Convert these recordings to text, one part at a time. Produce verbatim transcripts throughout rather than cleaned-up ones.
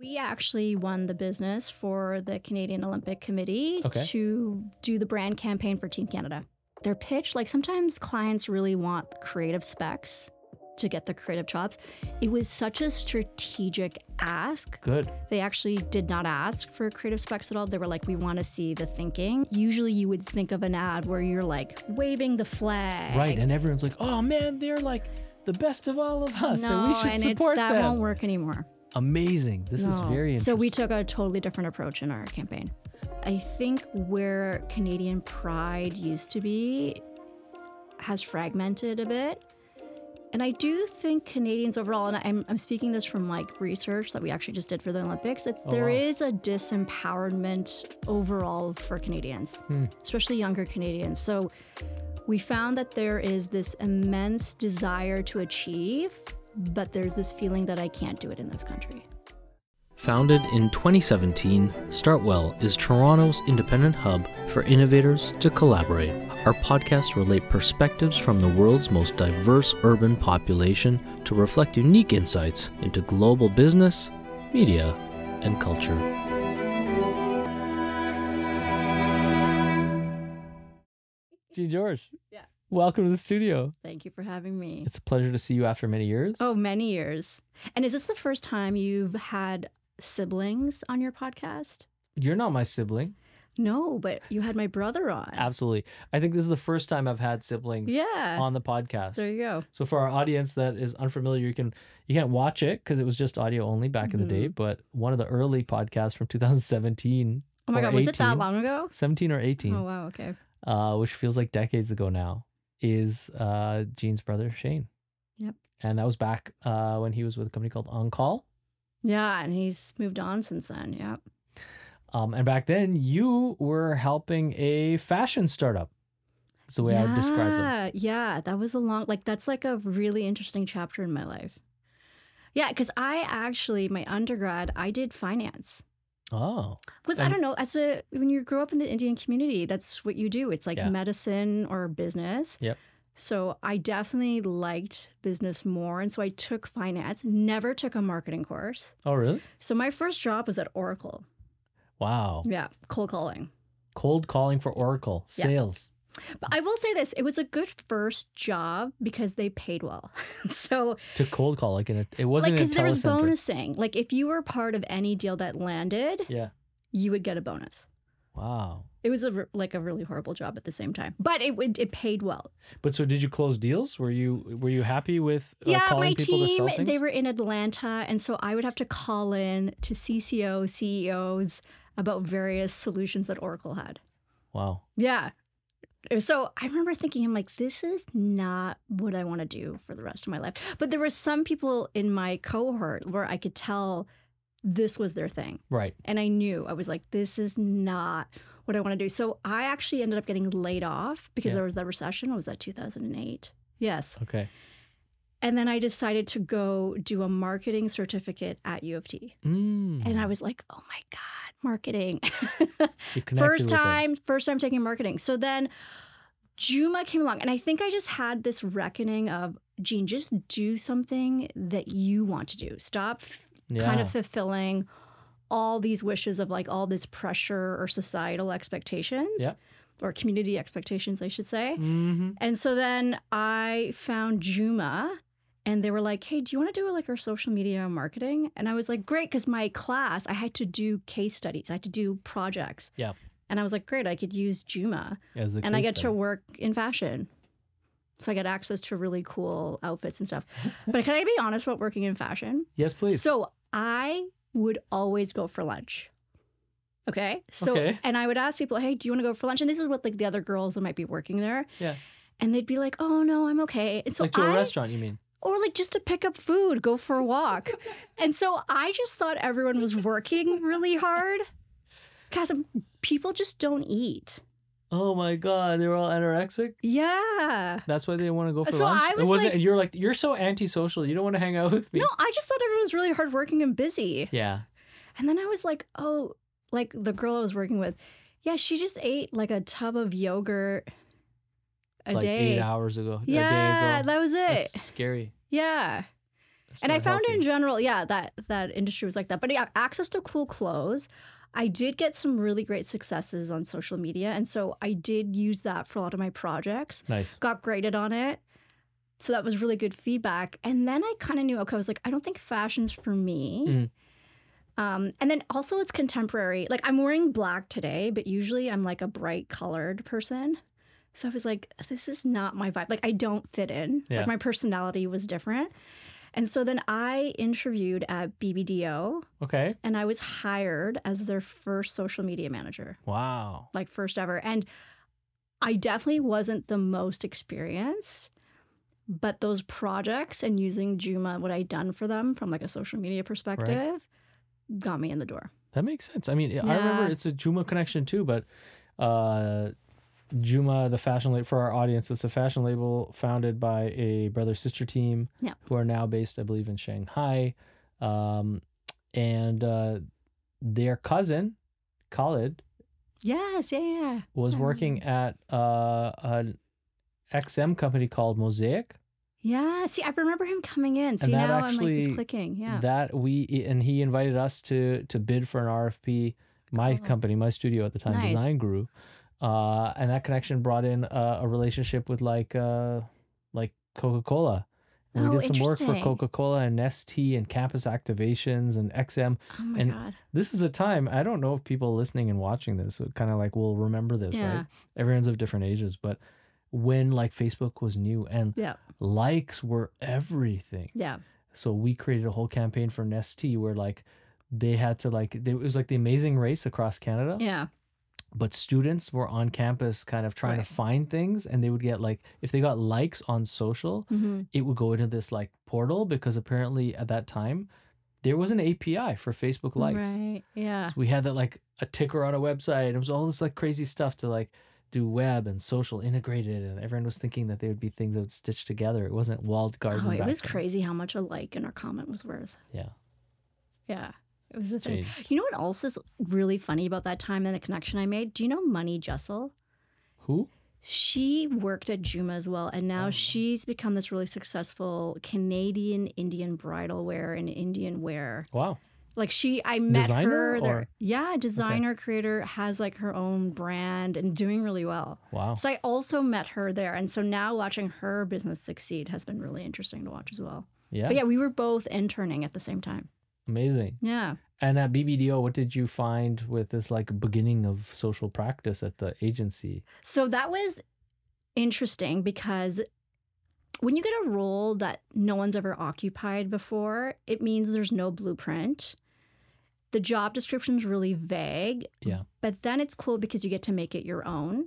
We actually won the business for the Canadian Olympic Committee Okay. to do the brand campaign for Team Canada. Their pitch, like sometimes clients really want creative specs to get the creative jobs. It was such a strategic ask. Good. They actually did not ask for creative specs at all. They were like, we want to see the thinking. Usually you would think of an ad where you're like waving the flag. Right. And everyone's like, oh man, they're like the best of all of us. No, and we should and support it's, that them. won't work anymore. Amazing. This is No. very interesting. So we took a totally different approach in our campaign. I think where Canadian pride used to be has fragmented a bit. And I do think Canadians overall, and I'm, I'm speaking this from like research that we actually just did for the Olympics, that Oh, there wow. is a disempowerment overall for Canadians, Hmm. especially younger Canadians. So we found that there is this immense desire to achieve, but there's this feeling that I can't do it in this country. Founded in twenty seventeen, Startwell is Toronto's independent hub for innovators to collaborate. Our podcasts relate perspectives from the world's most diverse urban population to reflect unique insights into global business, media, and culture. Gee, George. Yeah. Welcome to the studio. Thank you for having me. It's a pleasure to see you after many years. Oh, many years. And is this the first time you've had siblings on your podcast? You're not my sibling. No, but you had my brother on. Absolutely. I think this is the first time I've had siblings Yeah. on the podcast. There you go. So for our audience that is unfamiliar, you can you can't watch it because it was just audio only back in the day. Mhm. But one of the early podcasts from two thousand seventeen. Oh my or God, was it that eighteen, long ago? seventeen or eighteen, Oh, wow, okay. uh, which feels like decades ago now, is uh, Gene's brother Shane. Yep. And that was back uh, when he was with a company called On Call. Yeah, and he's moved on since then. Yep. Um, and back then, you were helping a fashion startup. That's the way I would describe them. Yeah, yeah, that was a long, like, that's like a really interesting chapter in my life. Yeah, because I actually, my undergrad, I did finance. Oh, Because I And- don't know, as a, when you grow up in the Indian community, that's what you do. It's like Yeah. medicine or business. Yep. So I definitely liked business more. And so I took finance, never took a marketing course. oh, really? So my first job was at Oracle. Wow. Yeah, cold calling. Cold calling for Oracle Yeah. sales. But I will say this, it was a good first job because they paid well. So, To cold call, like in a, it like, wasn't because in a there was telecentre. bonusing. Like, if you were part of any deal that landed, Yeah. you would get a bonus. Wow. It was a, re- like a really horrible job at the same time, but it would it paid well. But so did you close deals? Were you were you happy with uh, Yeah, calling my people to team, sell things? they were in Atlanta, and so I would have to call in to C C O, C E Os about various solutions that Oracle had. Wow. Yeah. So I remember thinking, I'm like, this is not what I want to do for the rest of my life. But there were some people in my cohort where I could tell this was their thing. Right. And I knew, I was like, this is not what I want to do. So I actually ended up getting laid off because Yeah. there was that recession. It was that two thousand eight. Yes. Okay. And then I decided to go do a marketing certificate at U of T. Mm. And I was like, oh my God, marketing. You connected First with it. time, first time taking marketing. So then Juma came along, and I think I just had this reckoning of, Gene, just do something that you want to do. Stop f- Yeah. kind of fulfilling all these wishes of like all this pressure or societal expectations. Yeah. Or community expectations, I should say. Mm-hmm. And so then I found Juma, and they were like, hey, do you want to do like our social media marketing? And I was like, great, because my class, I had to do case studies. I had to do projects. Yeah. And I was like, great, I could use Juma. As a And I case get to study. work in fashion. So I get access to really cool outfits and stuff. But can I be honest about working in fashion? Yes, please. So I would always go for lunch. Okay. So, Okay. and I would ask people, hey, do you want to go for lunch? And this is what like the other girls that might be working there. Yeah. And they'd be like, oh, no, I'm okay. And so like to I, a restaurant, you mean? or like just to pick up food, go for a walk. And so I just thought everyone was working really hard because people just don't eat. Oh my God, they were all anorexic. Yeah. That's why they didn't want to go for So lunch. I It was wasn't. like- You're like you're so antisocial. You don't want to hang out with me. No, I just thought everyone was really hardworking and busy. Yeah. And then I was like, oh, like the girl I was working with, yeah, she just ate like a tub of yogurt a like day. eight hours ago. Yeah, a day ago. that was it. That's scary. Yeah. And I not found healthy. in general, yeah, that that industry was like that. But yeah, access to cool clothes. I did get some really great successes on social media. And so I did use that for a lot of my projects. Nice. Got graded on it. So that was really good feedback. And then I kind of knew, okay, I was like, I don't think fashion's for me. Mm. Um, and then also it's contemporary. Like I'm wearing black today, but usually I'm like a bright colored person. So I was like, this is not my vibe. Like I don't fit in. Yeah. Like my personality was different. And so then I interviewed at B B D O Okay. and I was hired as their first social media manager, Wow. like first ever. And I definitely wasn't the most experienced, but those projects and using Jooma, what I'd done for them from like a social media perspective, got me in the door. That makes sense. I mean, I remember Yeah. it's a Jooma connection too, but uh, Jooma, the fashion label, for our audience, it's a fashion label founded by a brother-sister team Yeah. who are now based, I believe, in Shanghai. Um, and uh, their cousin, Khalid, Yes, yeah, yeah. was I working at uh, an X M company called Mosaic. Yeah, see, I remember him coming in. See, that now I'm like, actually- it's clicking. Yeah. That we and he invited us to to bid for an R F P. My Oh. company, my studio at the time, Nice. Design Guru, uh, and that connection brought in uh, a relationship with like uh, like Coca Cola. And we Oh, did some work for interesting. Coca Cola and Nestea and campus activations and X M. Oh my and God. This is a time, I don't know if people listening and watching this kind of like will remember this, Yeah. right? Everyone's of different ages, but when like Facebook was new and Yeah. likes were everything. Yeah. So we created a whole campaign for Nestea where like they had to like, they, it was like the Amazing Race across Canada, Yeah. but students were on campus kind of trying Right. to find things, and they would get like, if they got likes on social, hmm it would go into this like portal, because apparently at that time there was an A P I for Facebook likes. Right. Yeah. So we had that like a ticker on a website. It was all this like crazy stuff to like do web and social integrated, and everyone was thinking that they would be things that would stitch together. It wasn't walled garden. Oh, it back was then. crazy how much a like in our comment was worth. Yeah. Yeah. It was a It's thing. changed. You know what else is really funny about that time and the connection I made? Do you know Money Jessel? Who? She worked at Jooma as well, and now Oh. she's become this really successful Canadian Indian bridal wear and Indian wear. Wow. Like she, I met Designer her there. or- Yeah, designer, creator, has like her own brand and doing really well. Wow. So I also met her there. And so now watching her business succeed has been really interesting to watch as well. Yeah. But yeah, we were both interning at the same time. Amazing. Yeah. And at B B D O, what did you find with this like beginning of social practice at the agency? So that was interesting because when you get a role that no one's ever occupied before, it means there's no blueprint. The job description's really vague. Yeah. But then it's cool because you get to make it your own.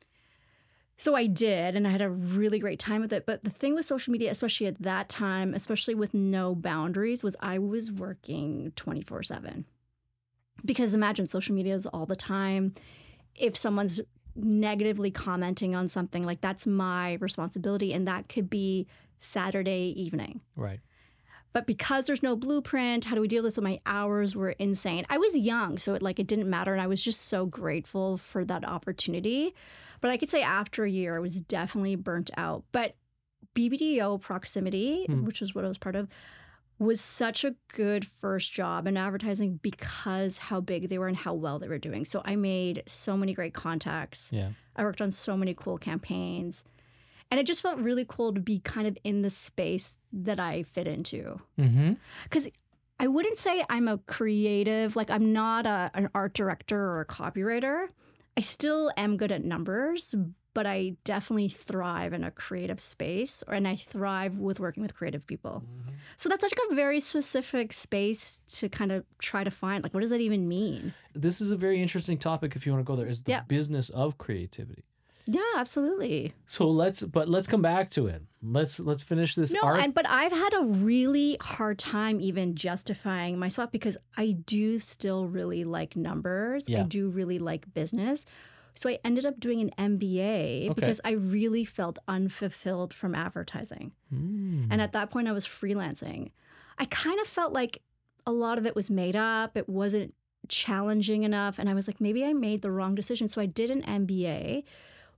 So I did, and I had a really great time with it. But the thing with social media, especially at that time, especially with no boundaries, was I was working twenty-four seven. Because imagine social media is all the time. If someone's negatively commenting on something, like that's my responsibility, and that could be Saturday evening. Right. But because there's no blueprint, how do we deal with this? So my hours were insane. I was young, so it like it didn't matter, and I was just so grateful for that opportunity. But I could say after a year, I was definitely burnt out. But B B D O Proximity, Hmm. which is what I was part of, was such a good first job in advertising because how big they were and how well they were doing. So I made so many great contacts. Yeah. I worked on so many cool campaigns. And it just felt really cool to be kind of in the space that I fit into. Mm-hmm. Because I wouldn't say I'm a creative, like I'm not a, an art director or a copywriter. I still am good at numbers, but I definitely thrive in a creative space, and I thrive with working with creative people. So that's like a very specific space to kind of try to find, like, what does that even mean? This is a very interesting topic if you want to go there, is the Yeah. business of creativity. Yeah, absolutely. So let's, but let's come back to it. Let's let's finish this No, art. and but I've had a really hard time even justifying my spot because I do still really like numbers. Yeah. I do really like business. So I ended up doing an M B A Okay. because I really felt unfulfilled from advertising. Mm. And at that point I was freelancing. I kind of felt like a lot of it was made up. It wasn't challenging enough. And I was like, maybe I made the wrong decision. So I did an M B A,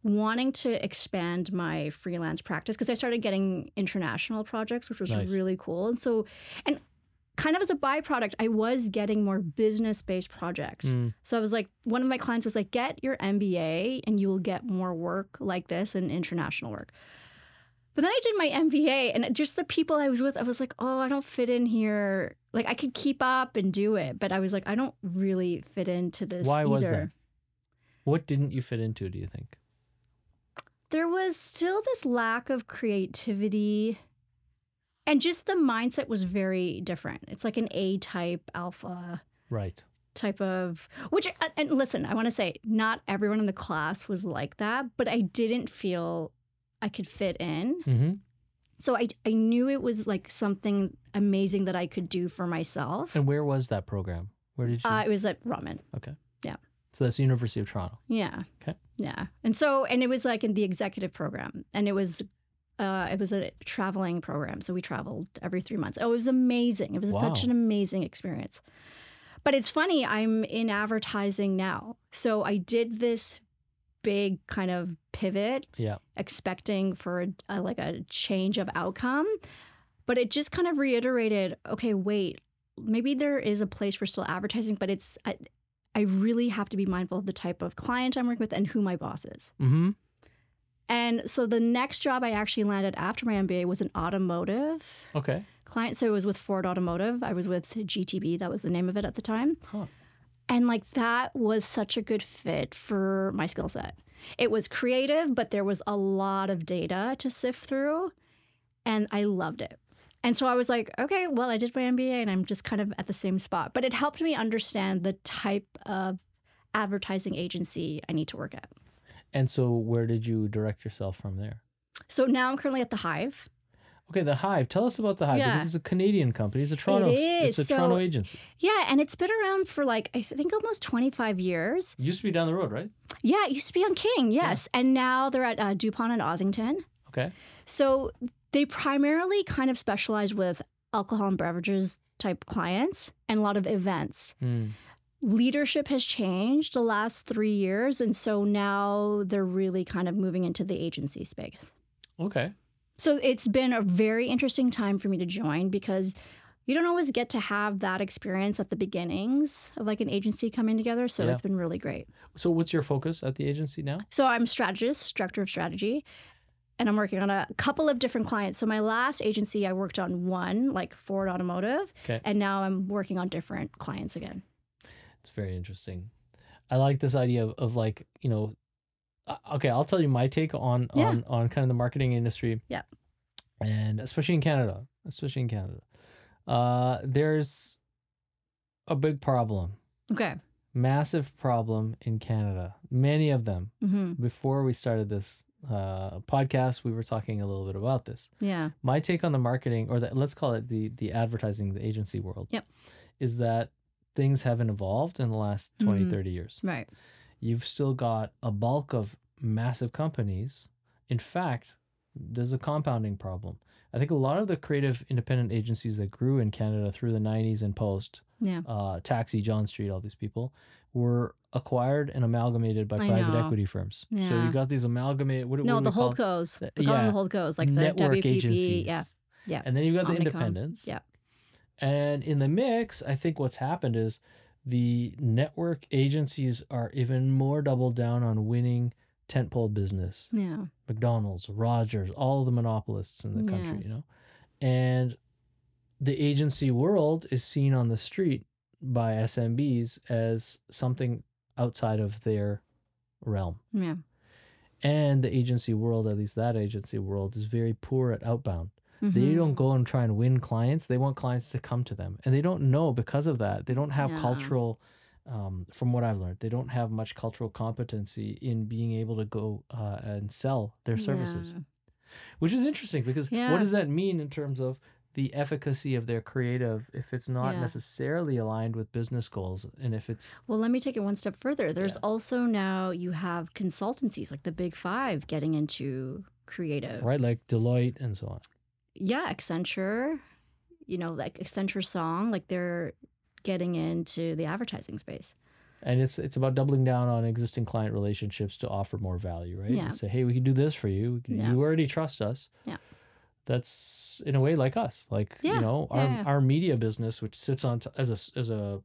wanting to expand my freelance practice because I started getting international projects, which was Nice. really cool. And so, and kind of as a byproduct, I was getting more business-based projects. Mm. So I was like, one of my clients was like, get your M B A and you will get more work like this and international work. But then I did my M B A and just the people I was with, I was like, oh, I don't fit in here. Like I could keep up and do it, but I was like, I don't really fit into this Why either. was that? What didn't you fit into, do you think? There was still this lack of creativity and just the mindset was very different. It's like an A-type alpha Right. type of, which, and listen, I want to say not everyone in the class was like that, but I didn't feel I could fit in. Mm-hmm. So I, I knew it was like something amazing that I could do for myself. And where was that program? Where did you? Uh, it was at Rotman. okay. yeah. So that's the University of Toronto. Yeah. Okay. Yeah. And so, and it was like in the executive program and it was, uh, it was a traveling program. So we traveled every three months. Oh, it was amazing. It was Wow. such an amazing experience. But it's funny, I'm in advertising now. So I did this big kind of pivot, Yeah. expecting for a, a, like a change of outcome. But it just kind of reiterated, okay, wait, maybe there is a place for still advertising, but it's, I, I really have to be mindful of the type of client I'm working with and who my boss is. Mm-hmm. And so the next job I actually landed after my M B A was an automotive Okay. client. So it was with Ford Automotive. I was with G T B. That was the name of it at the time. Huh. And like that was such a good fit for my skill set. It was creative, but there was a lot of data to sift through. And I loved it. And so I was like, okay, well, I did my M B A and I'm just kind of at the same spot. But it helped me understand the type of advertising agency I need to work at. And so where did you direct yourself from there? So now I'm currently at the Hive. Okay, the Hive. Tell us about the Hive. Yeah. Because it's a Canadian company. It's a Toronto. is. It's a So- Toronto agency. Yeah, and it's been around for like, I think almost twenty-five years. It used to be down the road, right? Yeah, it used to be on King, yes. And now they're at uh, DuPont and Ossington. Okay. So they primarily kind of specialize with alcohol and beverages type clients and a lot of events. Hmm. Leadership has changed the last three years. And so now they're really kind of moving into the agency space. Okay. So it's been a very interesting time for me to join because you don't always get to have that experience at the beginnings of like an agency coming together. So Yeah. it's been really great. So what's your focus at the agency now? So I'm strategist, director of strategy, and I'm working on a couple of different clients. So my last agency, I worked on one, like Ford Automotive, Okay. and now I'm working on different clients again. It's very interesting. I like this idea of, of like, you know, uh, okay, I'll tell you my take on Yeah. on on kind of the marketing industry. Yeah. And especially in Canada, especially in Canada. Uh there's a big problem. Okay. Massive problem in Canada. Many of them. hmm Before we started this uh podcast, we were talking a little bit about this. Yeah. My take on the marketing, or the, let's call it the the advertising, the agency world, Yep. is that things haven't evolved in the last twenty, Mhm. thirty years. Right. You've still got a bulk of massive companies. In fact, there's a compounding problem. I think a lot of the creative independent agencies that grew in Canada through the nineties and post, Yeah. uh, Taxi, John Street, all these people, were acquired and amalgamated by I private know. equity firms. So Yeah. you got these amalgamated. What, No, what do the we call it? holdcos. The- We call them yeah. the holdcos, like the Network W P P. agencies. Yeah. Yeah. And then you've got the Omnicom. independents. Yeah. And in the mix, I think what's happened is the network agencies are even more doubled down on winning tentpole business. Yeah. McDonald's, Rogers, all the monopolists in the country, Yeah. you know. And the agency world is seen on the street by S M Bs as something outside of their realm. Yeah. And the agency world, at least that agency world, is very poor at outbound. They Mhm. don't go and try and win clients. They want clients to come to them. And they don't know, because of that, they don't have Yeah. cultural, um, from what I've learned, they don't have much cultural competency in being able to go uh, and sell their services, Yeah. which is interesting because Yeah. what does that mean in terms of the efficacy of their creative if it's not Yeah. necessarily aligned with business goals, and if it's Well, let me take it one step further. There's Yeah. also now you have consultancies like the Big Five getting into creative. right, like Deloitte and so on. Yeah, Accenture, you know, like Accenture Song, like they're getting into the advertising space. And it's it's about doubling down on existing client relationships to offer more value, right? Yeah. And say, hey, we can do this for you. Yeah. You already trust us. Yeah. That's in a way like us. Like, Yeah. you know, our Yeah, yeah. our media business, which sits on t- as a as a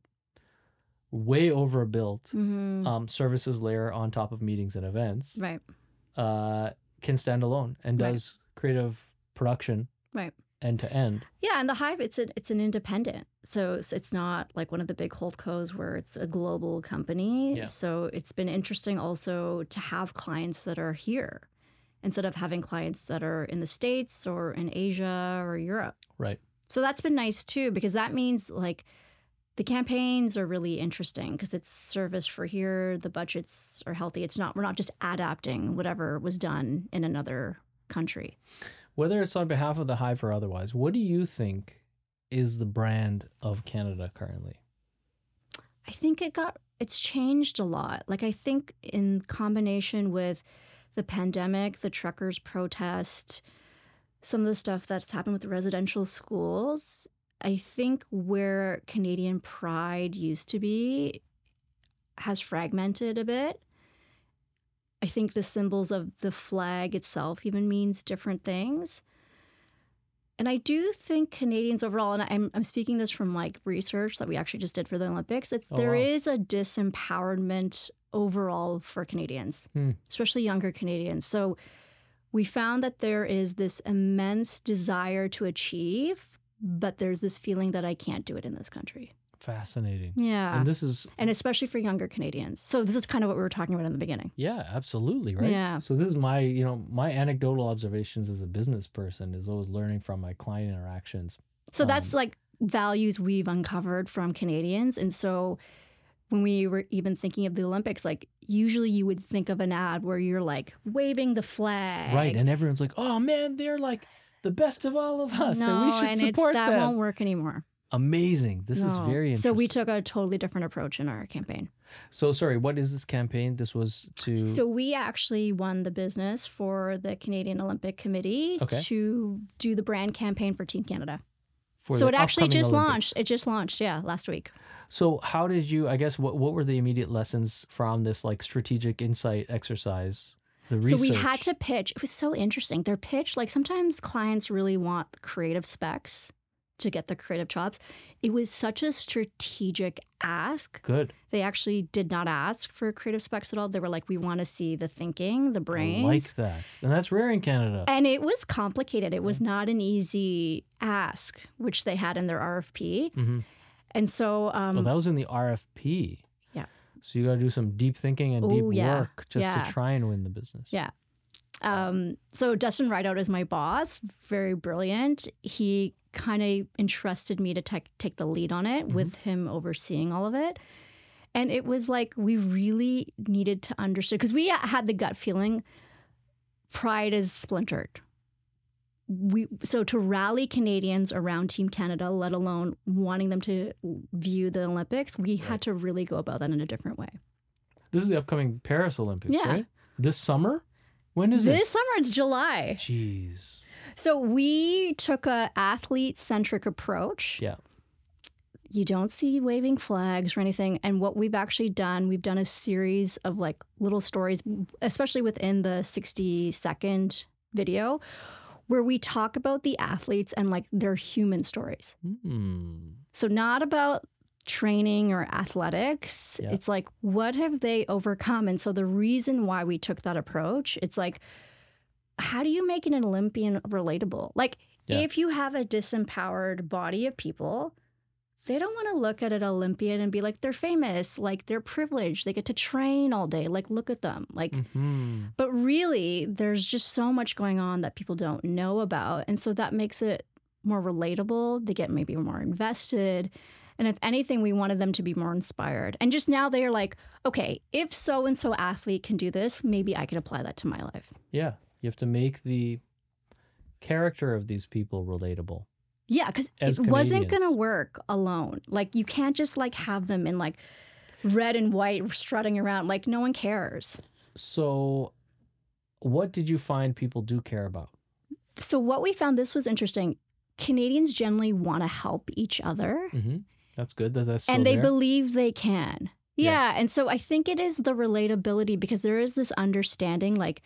way overbuilt Mhm. um, services layer on top of meetings and events, Right. uh, can stand alone and Right. does creative production Right. end to end. Yeah, and the Hive, it's an it's an independent, so it's, it's not like one of the big holdcos where it's a global company. Yeah. So it's been interesting also to have clients that are here instead of having clients that are in the States or in Asia or Europe. Right. So that's been nice too, because that means like the campaigns are really interesting because it's service for here. The budgets are healthy. It's not we're not just adapting whatever was done in another country. Whether it's on behalf of the Hive or otherwise, what do you think is the brand of Canada currently? I think it got it's changed a lot. Like I think in combination with the pandemic, the truckers protest, some of the stuff that's happened with the residential schools, I think where Canadian pride used to be has fragmented a bit. I think the symbols of the flag itself even means different things. And I do think Canadians overall, and I'm, I'm speaking this from like research that we actually just did for the Olympics, that Oh, there wow. is a disempowerment overall for Canadians, Hmm. especially younger Canadians. So we found that there is this immense desire to achieve, but there's this feeling that I can't do it in this country. Fascinating. Yeah. And this is, And especially for younger Canadians. So this is kind of what we were talking about in the beginning. yeah, absolutely, right? Yeah. So this is my, you know, my anecdotal observations as a business person is always learning from my client interactions. So that's Um, like values we've uncovered from Canadians. And so when we were even thinking of the Olympics, like usually you would think of an ad where you're like waving the flag. Right. And everyone's like, oh man, they're like the best of all of us. no, and we should and support it's, that them. won't work anymore. Amazing. This is No. very interesting. So we took a totally different approach in our campaign. So sorry, what is this campaign? This was to So we actually won the business for the Canadian Olympic Committee Okay. to do the brand campaign for Team Canada. for So the it actually upcoming just Olympics. launched. It just launched, yeah, last week. So how did you, I guess, what, what were the immediate lessons from this like strategic insight exercise? The So we research? had to pitch. It was so interesting. Their pitch, like sometimes clients really want the creative specs to get the creative chops. It was such a strategic ask. Good. They actually did not ask for creative specs at all. They were like, we want to see the thinking, the brains. I like that. And that's rare in Canada. And it was complicated. It was not an easy ask, which they had in their R F P. Mm-hmm. And so, um, Well, that was in the R F P. Yeah. So you got to do some deep thinking and deep Ooh, yeah. work just Yeah. to try and win the business. yeah. Um, so Dustin Rideout is my boss, very brilliant. He kind of entrusted me to take take the lead on it Mhm. with him overseeing all of it. And it was like we really needed to understand, because we had the gut feeling pride is splintered. We so to rally Canadians around Team Canada, let alone wanting them to view the Olympics, we Right. had to really go about that in a different way. This is the upcoming Paris Olympics, Yeah. right? This summer? When is This summer, it's July. it? Jeez. So we took a athlete-centric approach. Yeah. You don't see waving flags or anything. And what we've actually done, we've done a series of like little stories, especially within the sixty second video, where we talk about the athletes and like their human stories. Hmm. So not about training or athletics. Yeah. It's like, what have they overcome? And so the reason why we took that approach, it's like, how do you make an Olympian relatable? Like, Yeah. if you have a disempowered body of people, they don't want to look at an Olympian and be like, they're famous, like they're privileged, they get to train all day, like look at them. Like, Hmm. but really, there's just so much going on that people don't know about. And so that makes it more relatable. They get maybe more invested. And if anything, we wanted them to be more inspired. And just now they're like, okay, if so-and-so athlete can do this, maybe I could apply that to my life. Yeah. You have to make the character of these people relatable. Yeah, because As it wasn't going to Canadians. work alone. Like, you can't just like have them in like red and white strutting around. Like, no one cares. So what did you find people do care about? So what we found, this was interesting. Canadians generally want to help each other. Mm-hmm. That's good that that's still And they there. believe they can. Yeah. Yeah. And so I think it is the relatability because there is this understanding like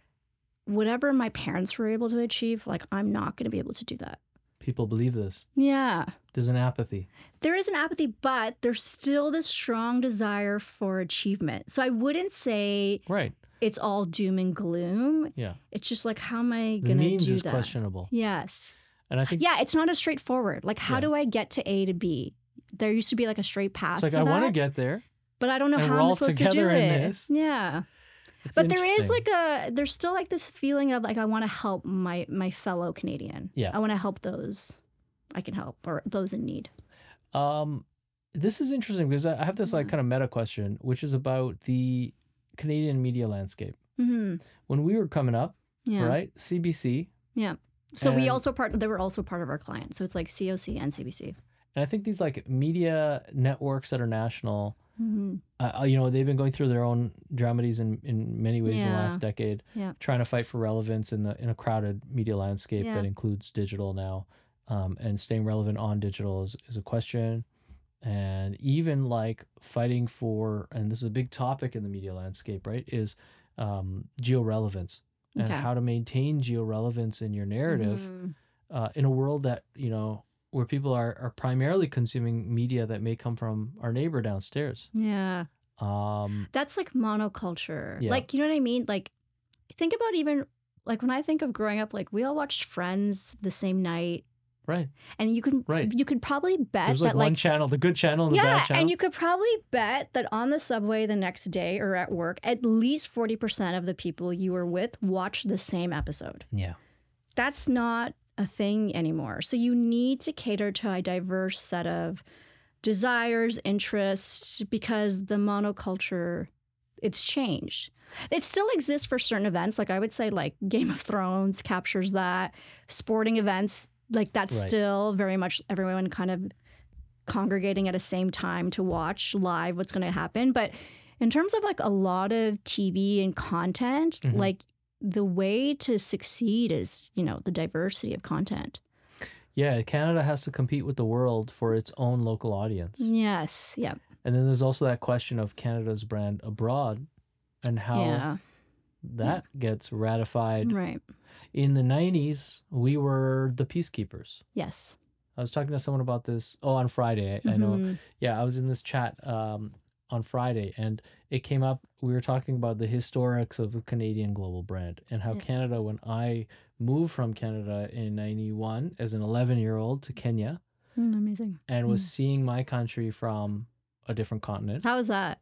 whatever my parents were able to achieve, like I'm not going to be able to do that. People believe this. Yeah. There's an apathy. There is an apathy, but there's still this strong desire for achievement. So I wouldn't say Right. it's all doom and gloom. Yeah. It's just like, how am I The going to means do is that? questionable. Yes. And I think Yeah, it's not as straightforward. Like, how Yeah. do I get to A to B? There used to be like a straight path it's like to I that, want to get there. but I don't know and how we're I'm all supposed to do together in it. this. Yeah. It's But there is interesting. like a, there's still like this feeling of like, I want to help my, my fellow Canadian. Yeah. I want to help those I can help or those in need. Um, this is interesting because I I have this like Yeah. kind of meta question, which is about the Canadian media landscape. hmm When we were coming up, Yeah. right? C B C, Yeah. So we And- also part, they were also part of our client. So it's like C O C and C B C. and I think these like media networks that are national, hmm uh, uh, you know, they've been going through their own dramedies in, in many ways in the Yeah. last decade, Yeah. trying to fight for relevance in the in a crowded media landscape Yeah. that includes digital now, um, and staying relevant on digital is, is a question. And even like fighting for, and this is a big topic in the media landscape, right, is um, geo-relevance and Okay. how to maintain geo-relevance in your narrative Mhm. uh, in a world that, you know, where people are, are primarily consuming media that may come from our neighbor downstairs. Yeah. Um, That's like monoculture. Yeah. Like, you know what I mean? Like, think about even like when I think of growing up, like we all watched Friends the same night, right. and you could Right. you could probably bet There's that like one like channel, the good channel and the yeah, bad channel. and you could probably bet that on the subway the next day or at work, at least forty percent of the people you were with watched the same episode. yeah. That's not a thing anymore. So you need to cater to a diverse set of desires, interests, because the monoculture, it's changed. It still exists for certain events. Like I would say like Game of Thrones captures that. Sporting events, like that's Right. still very much everyone kind of congregating at the same time to watch live what's going to happen. But in terms of like a lot of T V and content, Mhm. like the way to succeed is, you know, the diversity of content. Yeah, Canada has to compete with the world for its own local audience. Yes. Yeah. And then there's also that question of Canada's brand abroad and how Yeah. that gets ratified. Right. In the nineties, we were the peacekeepers. Yes. I was talking to someone about this. Oh, on Friday. I, I know. Mhm. Yeah, I was in this chat um, on Friday, and it came up. We were talking about the historics of a Canadian global brand and how Yeah. Canada, when I moved from Canada in ninety-one as an eleven year old to Kenya Mm, amazing. and was Mm. seeing my country from a different continent. How was that?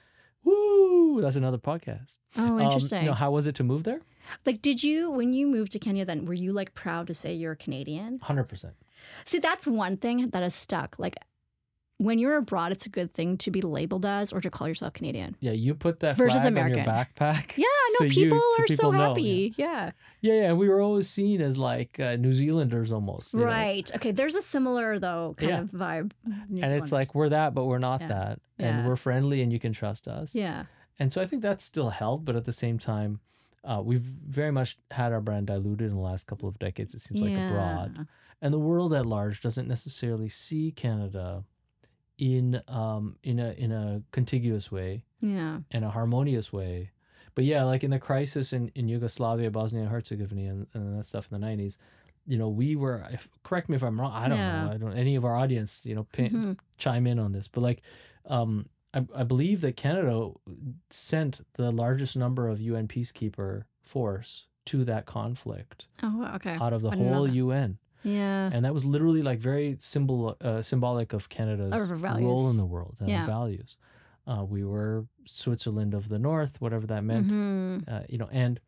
Woo! That's another podcast. Oh, Um, interesting. you know, how was it to move there? Like, did you, when you moved to Kenya, then were you like proud to say you're Canadian? one hundred percent. See, that's one thing that has stuck. Like, when you're abroad, it's a good thing to be labeled as or to call yourself Canadian. Yeah, you put that Versus flag on American. your backpack. Yeah, so no, you- people so are so people know, yeah. happy. Yeah. Yeah, yeah, we were always seen as like uh, New Zealanders almost. you know? Right. Okay. There's a similar, though, kind Yeah. of vibe. New And Zealanders. it's like, we're that, but we're not Yeah. that. Yeah. And we're friendly and you can trust us. yeah. And so I think that's still held, but at the same time, uh, we've very much had our brand diluted in the last couple of decades, it seems like, abroad. And the world at large doesn't necessarily see Canada in um in a in a contiguous way, Yeah. in a harmonious way. But yeah, like in the crisis in, in Yugoslavia, Bosnia and Herzegovina, and, and that stuff in the nineties, you know, we were, if, correct me if I'm wrong, I don't Yeah. know, I don't, any of our audience, you know, pin, Mhm. chime in on this, but like, um, I, I believe that Canada sent the largest number of U N peacekeeper force to that conflict Oh, okay. out of the I didn't know whole that. U N. Yeah. And that was literally like very symbol, uh, symbolic of Canada's Of our role values. in the world and Yeah. our values. Uh, we were Switzerland of the North, whatever that meant, Mhm. uh, you know, and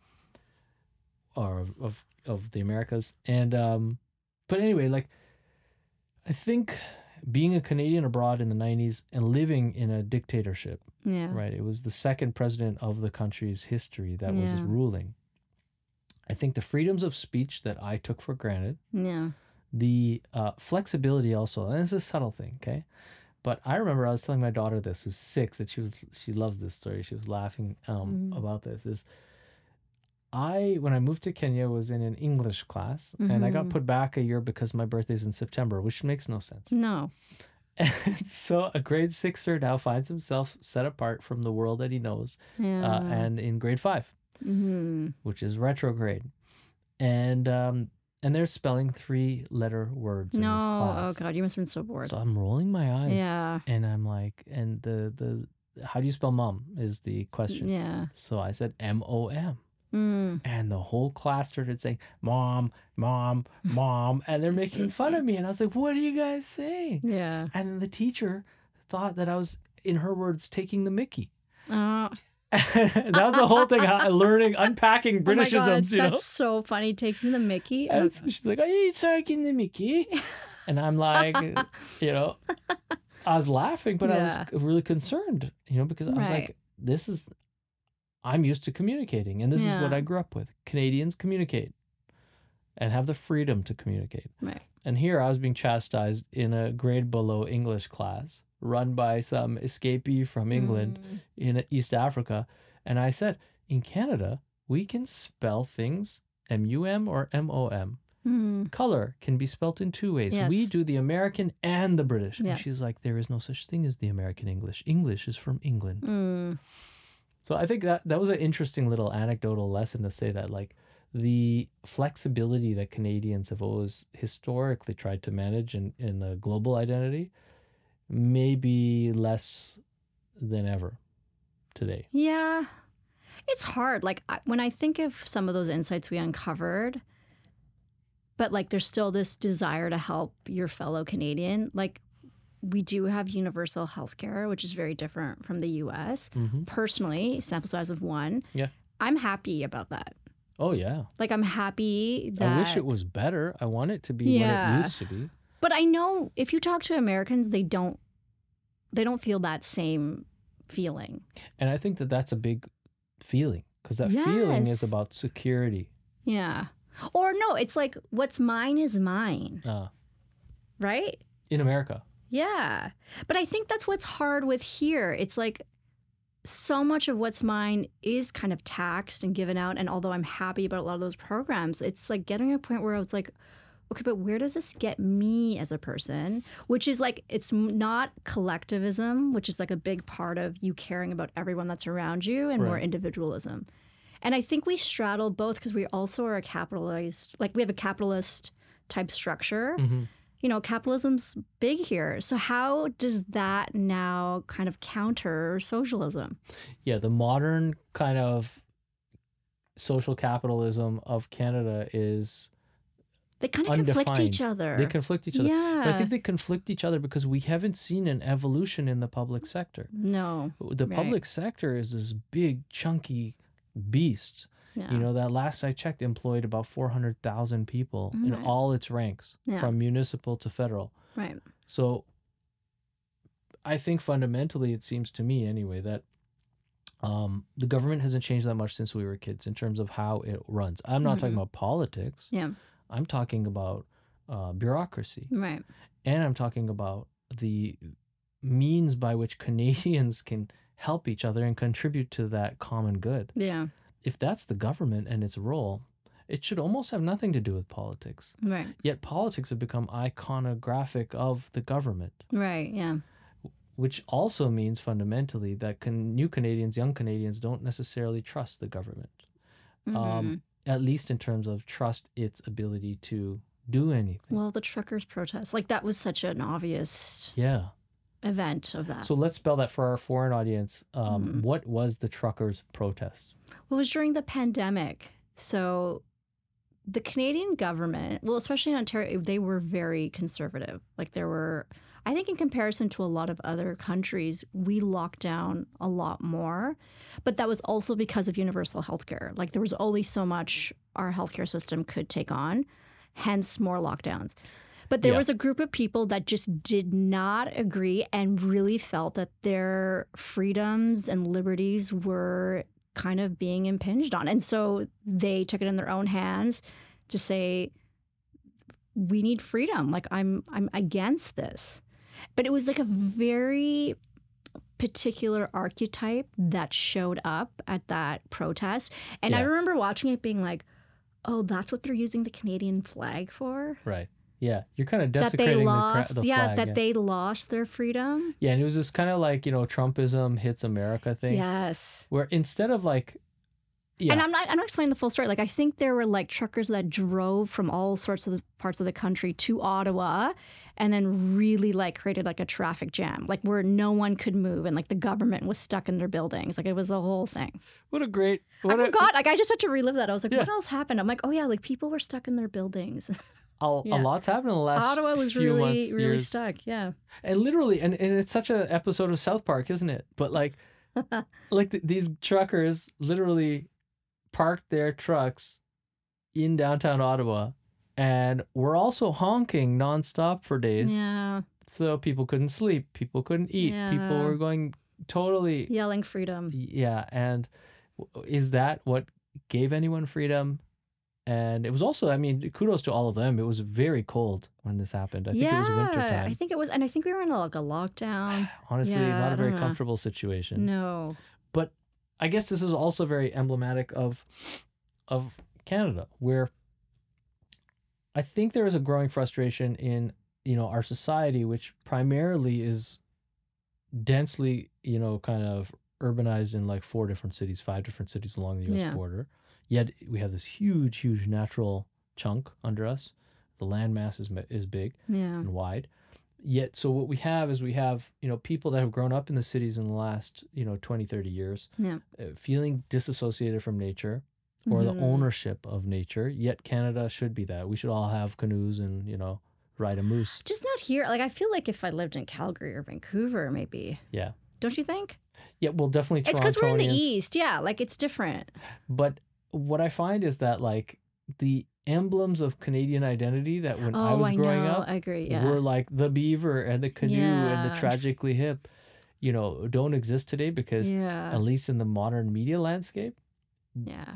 or of, of of the Americas. And um, but anyway, like I think being a Canadian abroad in the nineties and living in a dictatorship, Yeah. right? It was the second president of the country's history that was Yeah. ruling. I think the freedoms of speech that I took for granted, Yeah. the uh, flexibility also, and it's a subtle thing, okay? But I remember I was telling my daughter this, who's six, and she was she loves this story. She was laughing um, Mhm. about this. Is I when I moved to Kenya was in an English class, and I got Mhm. put back a year because my birthday's in September, which makes no sense. No. And so a grade sixer now finds himself set apart from the world that he knows, Yeah. uh, and in grade five, hmm which is retrograde, and um, and they're spelling three letter words in No. this Oh class. God, you must have been so bored. So I'm rolling my eyes, yeah. and I'm like, and the the how do you spell mom is the question. Yeah. So I said M O M. Mm. And the whole class started saying, Mom, Mom, Mom. And they're making fun of me. And I was like, what are you guys saying? Yeah. And then the teacher thought that I was, in her words, taking the Mickey. Oh. That was the whole thing, how, learning, unpacking Oh my God, Britishisms, you know? that's so funny, taking the Mickey. And so she's like, are you taking the Mickey? And I'm like, you know, I was laughing, but Yeah. I was really concerned, you know, because I was Right. like, this is, I'm used to communicating, and this is what Yeah. I grew up with. Canadians communicate and have the freedom to communicate. Right. And here I was being chastised in a grade below English class run by some escapee from England Mm. in East Africa. And I said, in Canada, we can spell things M U M or M O M. Mm. Color can be spelt in two ways. We Yes. do the American and the British. And Yes. she's like, there is no such thing as the American English. English is from England. Mm. So I think that that was an interesting little anecdotal lesson to say that, like, the flexibility that Canadians have always historically tried to manage in, in a global identity may be less than ever today. Yeah. It's hard. Like I, when I think of some of those insights we uncovered, but like there's still this desire to help your fellow Canadian. Like we do have universal healthcare, which is very different from the U S. Mm-hmm. Personally, sample size of one. Yeah. I'm happy about that. Oh, yeah. Like I'm happy that I wish it was better. I want it to be Yeah. what it used to be. But I know if you talk to Americans, they don't they don't feel that same feeling. And I think that that's a big feeling, because that feeling is Yes. about security. Yeah. Or no, it's like what's mine is mine, Uh, right? in America. Yeah. But I think that's what's hard with here. It's like so much of what's mine is kind of taxed and given out. And although I'm happy about a lot of those programs, it's like getting to a point where I was like, okay, but where does this get me as a person? Which is like, it's m- not collectivism, which is like a big part of you caring about everyone that's around you, and more Right. individualism. And I think we straddle both because we also are a capitalist, like we have a capitalist type structure. Mm-hmm. You know, capitalism's big here. So how does that now kind of counter socialism? Yeah, the modern kind of social capitalism of Canada is They kind of conflict undefined. each other. They conflict each other. Yeah. But I think they conflict each other because we haven't seen an evolution in the public sector. no. The Right. public sector is this big, chunky beast. Yeah. You know, that last I checked employed about four hundred thousand people in Right. all its ranks, Yeah. from municipal to federal. Right. So I think fundamentally, it seems to me anyway, that um, the government hasn't changed that much since we were kids in terms of how it runs. I'm not talking Mhm. about politics. Yeah. I'm talking about uh, bureaucracy. Right. And I'm talking about the means by which Canadians can help each other and contribute to that common good. Yeah. If that's the government and its role, it should almost have nothing to do with politics. Right. Yet politics have become iconographic of the government, Right. Yeah. which also means fundamentally that can, new Canadians, young Canadians don't necessarily trust the government, Mhm. um, at least in terms of trust its ability to do anything. Well, the truckers' protest, like that was such an obvious Yeah. event of that. So let's spell that for our foreign audience. Um, Mhm. What was the truckers' protest? Well, it was during the pandemic. So the Canadian government, well, especially in Ontario, they were very conservative. Like there were, I think in comparison to a lot of other countries, we locked down a lot more. But that was also because of universal healthcare. Like there was only so much our healthcare system could take on, hence more lockdowns. But there Yeah. was a group of people that just did not agree and really felt that their freedoms and liberties were kind of being impinged on. And so they took it in their own hands to say, we need freedom. Like I'm I'm against this. But it was like a very particular archetype that showed up at that protest. And I Yeah. remember watching it being like, oh, that's what they're using the Canadian flag for? Right. Yeah, you're kind of that they desecrating lost. the, cra- the yeah, flag. that yeah. they lost their freedom. yeah, and it was this kind of like, you know, Trumpism hits America thing. Yes. Where instead of like, yeah. And I'm not I'm not explaining the full story. Like, I think there were like truckers that drove from all sorts of the parts of the country to Ottawa and then really like created like a traffic jam, like where no one could move and like the government was stuck in their buildings. Like, it was a whole thing. What a great. What I a, forgot. Like, I just had to relive that. I was like, Yeah. what else happened? I'm like, oh yeah, like people were stuck in their buildings. A, Yeah. a lot's happened in the last Ottawa was few really, months, really years. stuck. Yeah. And literally, and, and it's such an episode of South Park, isn't it? But like, like th- these truckers literally parked their trucks in downtown Ottawa, and were also honking nonstop for days. Yeah. So people couldn't sleep, people couldn't eat, people Yeah. were going totally. Yelling freedom. Yeah, and w- is that what gave anyone freedom? And it was also, I mean, kudos to all of them. It was very cold when this happened. I think yeah. it was winter I time. think it was. And I think we were in like a lockdown. Honestly, Yeah, not I a very don't know. comfortable situation. No. But I guess this is also very emblematic of of Canada, where I think there is a growing frustration in, you know, our society, which primarily is densely, you know, kind of urbanized in like four different cities, five different cities along the U S Yeah. border. Yet we have this huge, huge natural chunk under us. The land mass is ma- is big Yeah. and wide. Yet, so what we have is we have, you know, people that have grown up in the cities in the last, you know, twenty, thirty years, Yeah. uh, feeling disassociated from nature or the Mhm. ownership of nature. Yet Canada should be that. We should all have canoes and, you know, ride a moose. Just not here. Like, I feel like if I lived in Calgary or Vancouver, maybe. Yeah. Don't you think? Yeah, well, definitely It's because we're in the Torontonians. East. Yeah. Like, it's different. But what I find is that, like, the emblems of Canadian identity that when I Oh, was I growing know. up I agree. Yeah. were like the beaver and the canoe and the Yeah. tragically hip, you know, don't exist today because, yeah. at least in the modern media landscape, Yeah.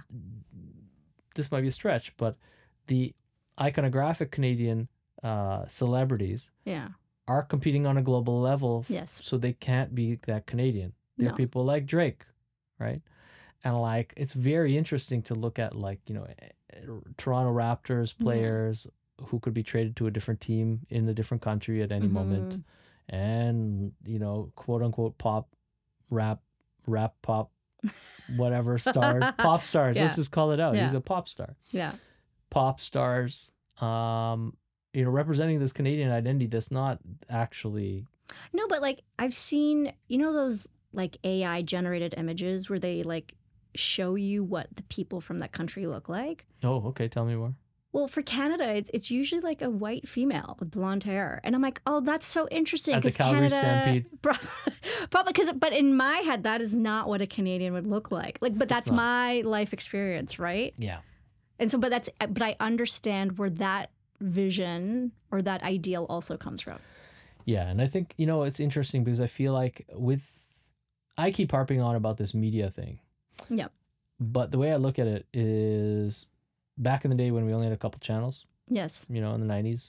this might be a stretch, but the iconographic Canadian uh, celebrities Yeah. are competing on a global level, f- Yes. so they can't be that Canadian. They're No. people like Drake, right? And like, it's very interesting to look at, like, you know, eh, eh, Toronto Raptors Yeah. players who could be traded to a different team in a different country at any moment, Mhm. and, you know, quote unquote pop, rap, rap pop, whatever stars, pop stars. Let's Yeah. just call it out. He's Yeah. a pop star. Yeah. Pop stars, um, you know, representing this Canadian identity that's not actually. No, but like, I've seen, you know, those like A I generated images where they like show you what the people from that country look like. Oh, okay. Tell me more. Well, for Canada, it's it's usually like a white female with blonde hair, and I'm like, oh, that's so interesting. At the 'cause Calgary Canada, Stampede. Pro- probably because, but in my head, that is not what a Canadian would look like. Like, but that's not. my life experience, right? Yeah. And so, but that's, but I understand where that vision or that ideal also comes from. Yeah, and I think, you know, it's interesting because I feel like with, I keep harping on about this media thing. Yeah. But the way I look at it is, back in the day when we only had a couple channels, Yes. you know, in the nineties,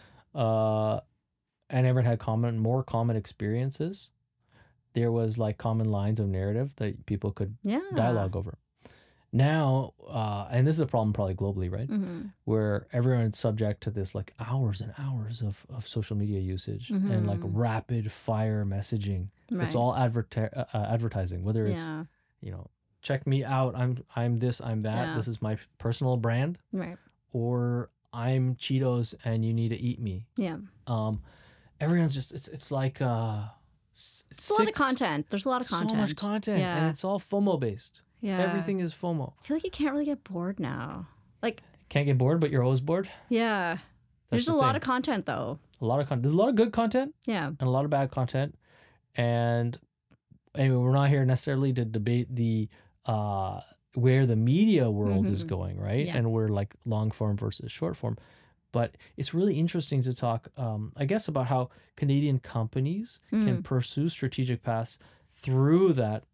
uh, and everyone had common, more common experiences. There was like common lines of narrative that people could Yeah. dialogue over. Now, uh, and this is a problem probably globally, right? Mm-hmm. Where everyone's subject to this like hours and hours of, of social media usage and like Mhm. rapid fire messaging. Right. It's all adverti- uh, uh, advertising, whether it's, Yeah. you know, check me out, I'm I'm this, I'm that, Yeah. this is my personal brand, Right. or I'm Cheetos and you need to eat me. Yeah. Um, everyone's just, it's it's like uh, s- It's a lot of six- content. There's a lot of content. So much content, Yeah. and it's all FOMO based. Yeah. Everything is FOMO. I feel like you can't really get bored now. Like, Can't get bored, but you're always bored. yeah. That's There's a the lot thing. of content though. A lot of content. There's a lot of good content Yeah. and a lot of bad content. And anyway, we're not here necessarily to debate the uh where the media world is Mhm. going, right? Yeah. And we're like long form versus short form. But it's really interesting to talk, um, I guess, about how Canadian companies can Mm. pursue strategic paths through that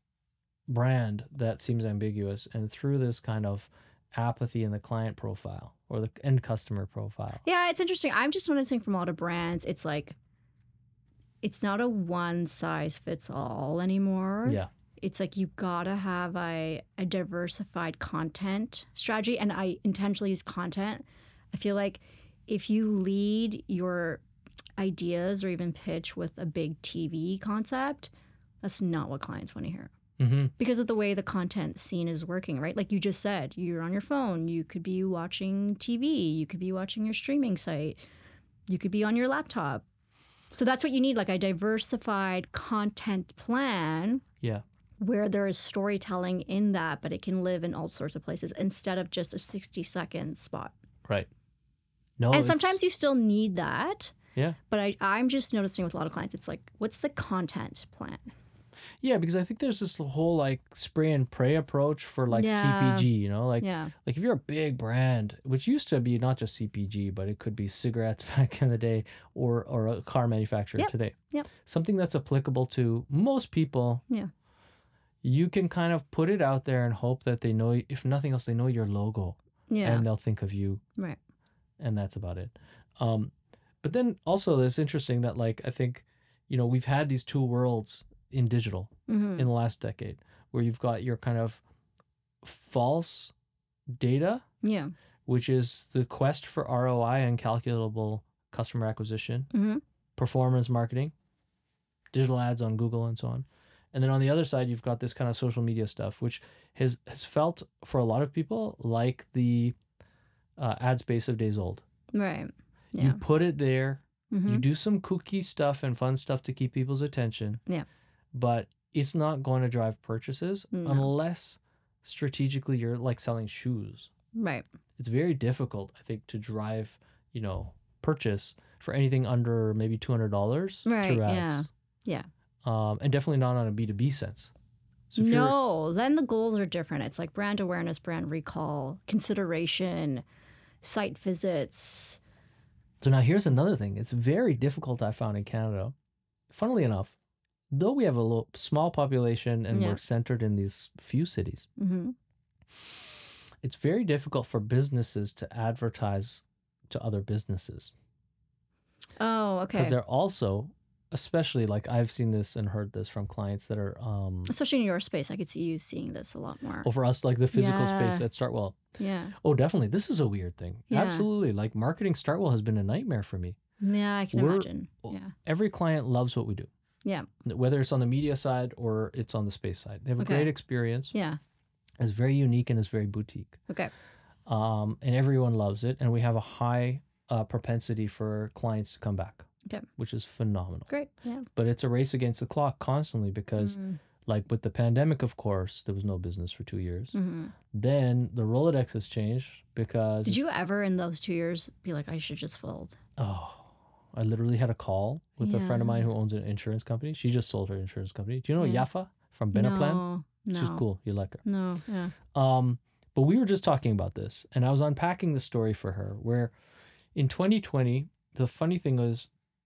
brand that seems ambiguous and through this kind of apathy in the client profile or the end customer profile. Yeah, it's interesting. I'm just noticing from a lot of brands, it's like, it's not a one size fits all anymore. Yeah. It's like you gotta have a, a diversified content strategy. And I intentionally use content. I feel like if you lead your ideas or even pitch with a big T V concept, that's not what clients want to hear. Mm-hmm. Because of the way the content scene is working, right? Like you just said, you're on your phone, you could be watching T V, you could be watching your streaming site, you could be on your laptop. So that's what you need, like a diversified content plan. Yeah. Where there is storytelling in that, but it can live in all sorts of places instead of just a sixty second spot. Right. No. And sometimes you still need that. Yeah. But I, I'm just noticing with a lot of clients, it's like, what's the content plan? Yeah, because I think there's this whole like spray and pray approach for like Yeah. C P G, you know, like Yeah. like if you're a big brand, which used to be not just C P G, but it could be cigarettes back in the day, or or a car manufacturer Yep. today. Yep. Something that's applicable to most people. Yeah. You can kind of put it out there and hope that they know, if nothing else, they know your logo, Yeah. and they'll think of you, Right. and that's about it. Um, but then also it's interesting that like I think, you know, we've had these two worlds in digital Mm-hmm. in the last decade, where you've got your kind of false data, Yeah. which is the quest for R O I and calculable customer acquisition, Mm-hmm. performance marketing, digital ads on Google, and so on. And then on the other side, you've got this kind of social media stuff, which has has felt for a lot of people like the uh, ad space of days old. Right. You Yeah. put it there, Mm-hmm. you do some kooky stuff and fun stuff to keep people's attention. Yeah. But it's not going to drive purchases No. unless strategically you're like selling shoes. Right. It's very difficult, I think, to drive, you know, purchase for anything under maybe two hundred dollars Right, through yeah. ads. Yeah. Um, and definitely not on a B two B sense. So if you're, No, then the goals are different. It's like brand awareness, brand recall, consideration, site visits. so now here's another thing. It's very difficult, I found, in Canada. Funnily enough, though we have a little small population and Yeah. we're centered in these few cities, Mm-hmm. it's very difficult for businesses to advertise to other businesses. Oh, Because okay. they're also, especially like I've seen this and heard this from clients that are, um, Especially in your space, I could see you seeing this a lot more. oh, for us, like the physical space Yeah. at Startwell. Yeah. Oh, definitely. This is a weird thing. Yeah. Absolutely. Like marketing Startwell has been a nightmare for me. Yeah, I can We're- imagine. Yeah. Every client loves what we do. Yeah. Whether it's on the media side or it's on the space side. They have a Okay. great experience. Yeah. It's very unique and it's very boutique. Okay. Um, and everyone loves it. And we have a high uh, propensity for clients to come back, Okay. which is phenomenal. Great. Yeah. But it's a race against the clock constantly because, Mm. like with the pandemic, of course, there was no business for two years. Mm-hmm. Then the Rolodex has changed because. Did you ever in those two years be like, I should just fold? Oh, I literally had a call with a friend of mine Yeah. who owns an insurance company. She just sold her insurance company. Do you know Yeah. Yafa from Benaplan? No. No. She's cool. You like her. No. Yeah. Um, but we were just talking about this, and I was unpacking the story for her. Where in twenty twenty, the funny thing was,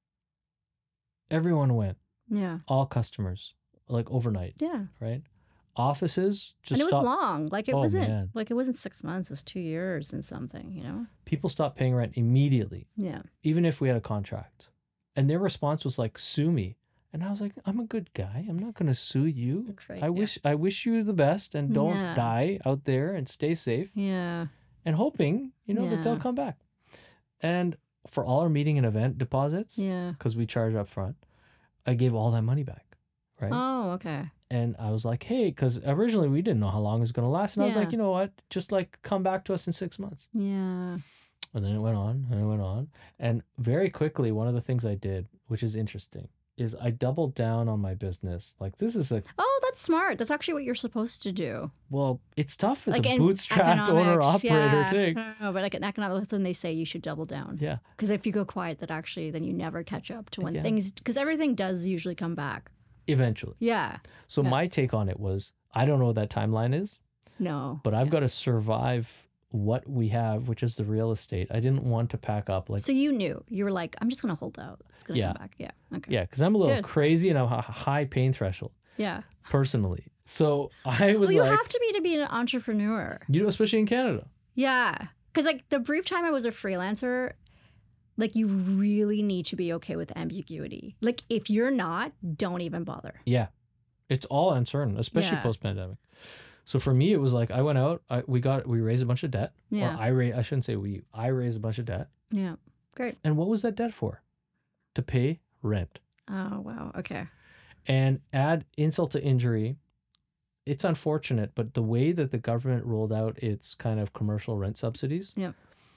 everyone went, Yeah. all customers, like overnight, Yeah. right? Offices just and it was stopped. long. Like it Oh, wasn't man. like it wasn't six months. It was two years and something. You know. People stopped paying rent immediately, Yeah. even if we had a contract. And their response was like, "Sue me." And I was like, "I'm a good guy. I'm not going to sue you. Great, I yeah. wish I wish you the best, and don't Yeah. die out there, and stay safe." Yeah. And hoping, you know, that they'll Yeah. come back. And for all our meeting and event deposits, Yeah. because we charge up front, I gave all that money back, right? Oh, okay. And I was like, hey, because originally we didn't know how long it was going to last. And I was like, Yeah. you know what? Just like come back to us in six months. Yeah. And then it went on and it went on. And very quickly, one of the things I did, which is interesting, is I doubled down on my business. Like this is a, Oh, that's smart. That's actually what you're supposed to do. well, it's tough as Like a in bootstrapped owner economics, operator yeah. thing. No, no, but like in economics, that's when they say you should double down. Yeah. Because if you go quiet, that actually then you never catch up to when Again. things, because everything does usually come back. Eventually. Yeah. So Yeah. my take on it was, I don't know what that timeline is, No. but I've got to survive what we have, which is the real estate. I didn't want to pack up like, So you knew. You were like, I'm just going to hold out. It's going to Yeah. come back. Yeah. Okay. yeah, because I'm a little Good. crazy and I have a high pain threshold Yeah. personally. So I was Well, you like, have to be to be an entrepreneur. you know, especially in Canada. Yeah. Because like the brief time I was a freelancer, like you really need to be okay with ambiguity. Like if you're not, don't even bother. Yeah, it's all uncertain, especially Yeah. post pandemic. So for me, it was like I went out, I, we got, we raised a bunch of debt. Yeah. Or I ra- I shouldn't say we, I raised a bunch of debt. Yeah. Great. And what was that debt for? To pay rent. Oh, wow. Okay. And add insult to injury, it's unfortunate, but the way that the government rolled out its kind of commercial rent subsidies, Yep.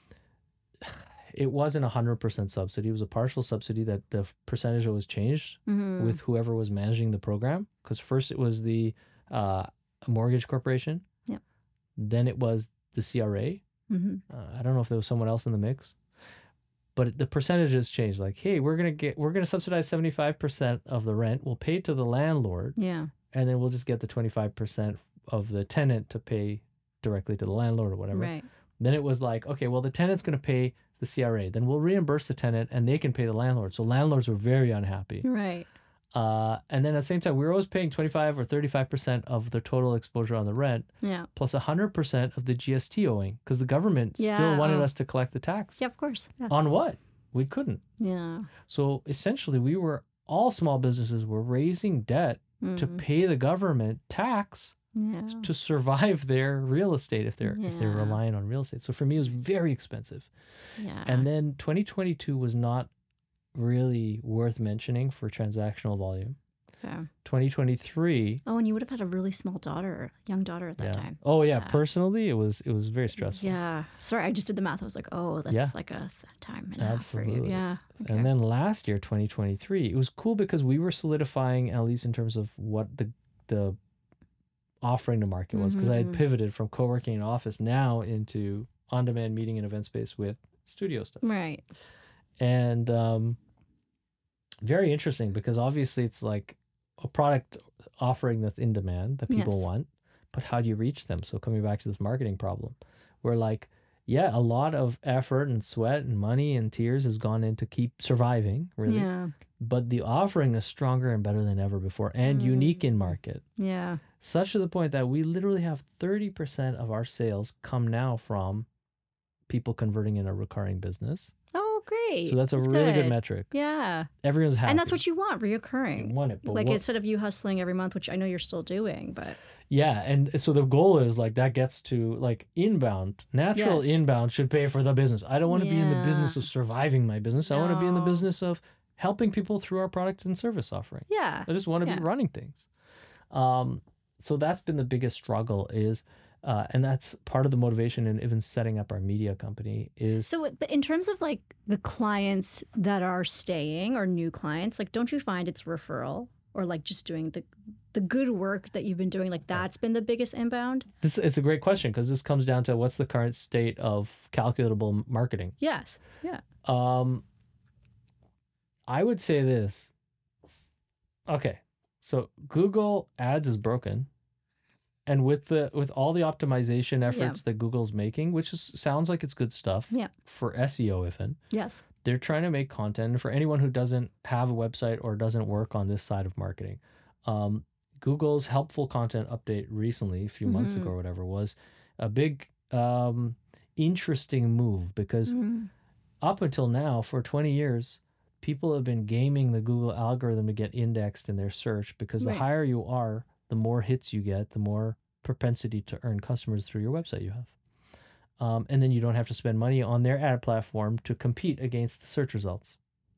it wasn't a one hundred percent subsidy. It was a partial subsidy that the percentage was changed Mhm. with whoever was managing the program. Because first it was the uh, mortgage corporation. Yep. Then it was the C R A. Mhm. Uh, I don't know if there was someone else in the mix. But the percentages changed. Like, hey, we're gonna get we're gonna subsidize seventy-five percent of the rent. We'll pay to the landlord, Yeah. and then we'll just get the twenty-five percent of the tenant to pay directly to the landlord or whatever. Right. Then it was like, okay, well, the tenant's gonna pay the C R A. Then we'll reimburse the tenant, and they can pay the landlord. So landlords were very unhappy. Right. Uh, and then at the same time, we were always paying twenty-five or thirty-five percent of the total exposure on the rent, Yeah. plus one hundred percent of the G S T owing, because the government Yeah, still wanted oh. us to collect the tax. Yeah, of course. Yeah. On what? We couldn't. Yeah. So essentially, we were all small businesses were raising debt to Mm. pay the government tax Yeah. to survive their real estate if they're if they're Yeah. relying on real estate. So for me, it was very expensive. Yeah. And then twenty twenty-two was not really worth mentioning for transactional volume. Yeah. twenty twenty-three. Oh, and you would have had a really small daughter, young daughter at that Yeah. time. Oh yeah, Yeah. personally, it was it was very stressful. Yeah. Sorry, I just did the math. I was like, oh, that's Yeah. like a th- time and a half for you. Absolutely. Yeah. Okay. And then last year, twenty twenty-three, it was cool because we were solidifying, at least in terms of what the the offering to market was, because I had Mhm. pivoted from co-working in office now into on-demand meeting and event space with studio stuff. Right. And um, very interesting because obviously it's like a product offering that's in demand that people Yes. want, but how do you reach them? So coming back to this marketing problem, where like, yeah, a lot of effort and sweat and money and tears has gone into keep surviving, really. Yeah. But the offering is stronger and better than ever before and unique in Mm. market. Yeah. Such to the point that we literally have thirty percent of our sales come now from people converting in a recurring business. Oh, great. So that's a really good. good metric. Yeah. Everyone's happy. And that's what you want, You reoccurring. want it. But Like what- instead of you hustling every month, which I know you're still doing, but yeah. And so the goal is like that gets to like inbound, natural Yes. inbound should pay for the business. I don't want to be in the business Yeah. of surviving my business. I want to be in the No. business of helping people through our product and service offering. yeah. I just want to Yeah. be running things. Um, so that's been the biggest struggle is, uh, and that's part of the motivation in even setting up our media company is So, it- but in terms of like the clients that are staying or new clients, like, don't you find it's referral or like just doing the the good work that you've been doing? Like, that's been the biggest inbound. this. It's a great question because this comes down to what's the current state of calculatable marketing. Yes. Yeah. Um, I would say this. Okay, so Google Ads is broken, and with the with all the optimization efforts that Google's making, which is, sounds like it's good stuff Yeah. for S E O, even Yes. they're trying to make content for anyone who doesn't have a website or doesn't work on this side of marketing. Um, Google's helpful content update recently, a few months Mhm. ago or whatever, was a big, um, interesting move because Mm. up until now, for twenty years, people have been gaming the Google algorithm to get indexed in their search because the Right. higher you are, the more hits you get, the more propensity to earn customers through your website you have. Um, and then you don't have to spend money on their ad platform to compete against the search results.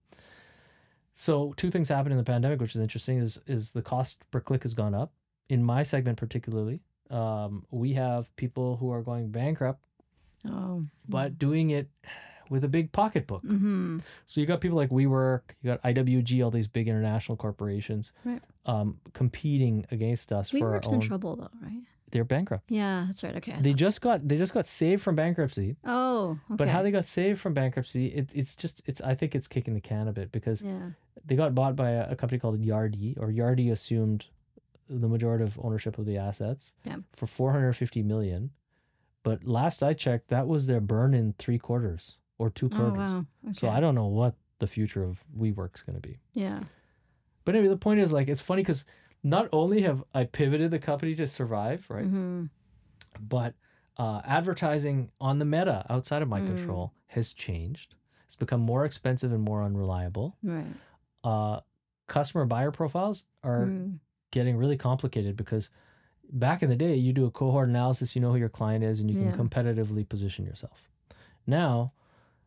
So two things happened in the pandemic, which is interesting, is is the cost per click has gone up. In my segment particularly, um, we have people who are going bankrupt, Oh. but doing it with a big pocketbook. Mm-hmm. So you got people like WeWork, you got I W G, all these big international corporations, Right. um, competing against us for our WeWork's in own. trouble though, right? They're bankrupt. Yeah, that's right. Okay. I They thought- just got they just got saved from bankruptcy. Oh. Okay. But how they got saved from bankruptcy, it, it's just it's I think it's kicking the can a bit because Yeah. they got bought by a, a company called Yardi, or Yardi assumed the majority of ownership of the assets Yeah. for four hundred fifty million. But last I checked, that was their burn in three quarters or two Oh quarters. wow. Okay. So I don't know what the future of WeWork's going to be. Yeah. But anyway, the point is like it's funny because not only have I pivoted the company to survive, right? Mm-hmm. But uh, advertising on the meta outside of my Mm. control has changed. It's become more expensive and more unreliable. Right. Uh, customer buyer profiles are Mm. getting really complicated because back in the day, you do a cohort analysis, you know who your client is, and you can Yeah. competitively position yourself. Now,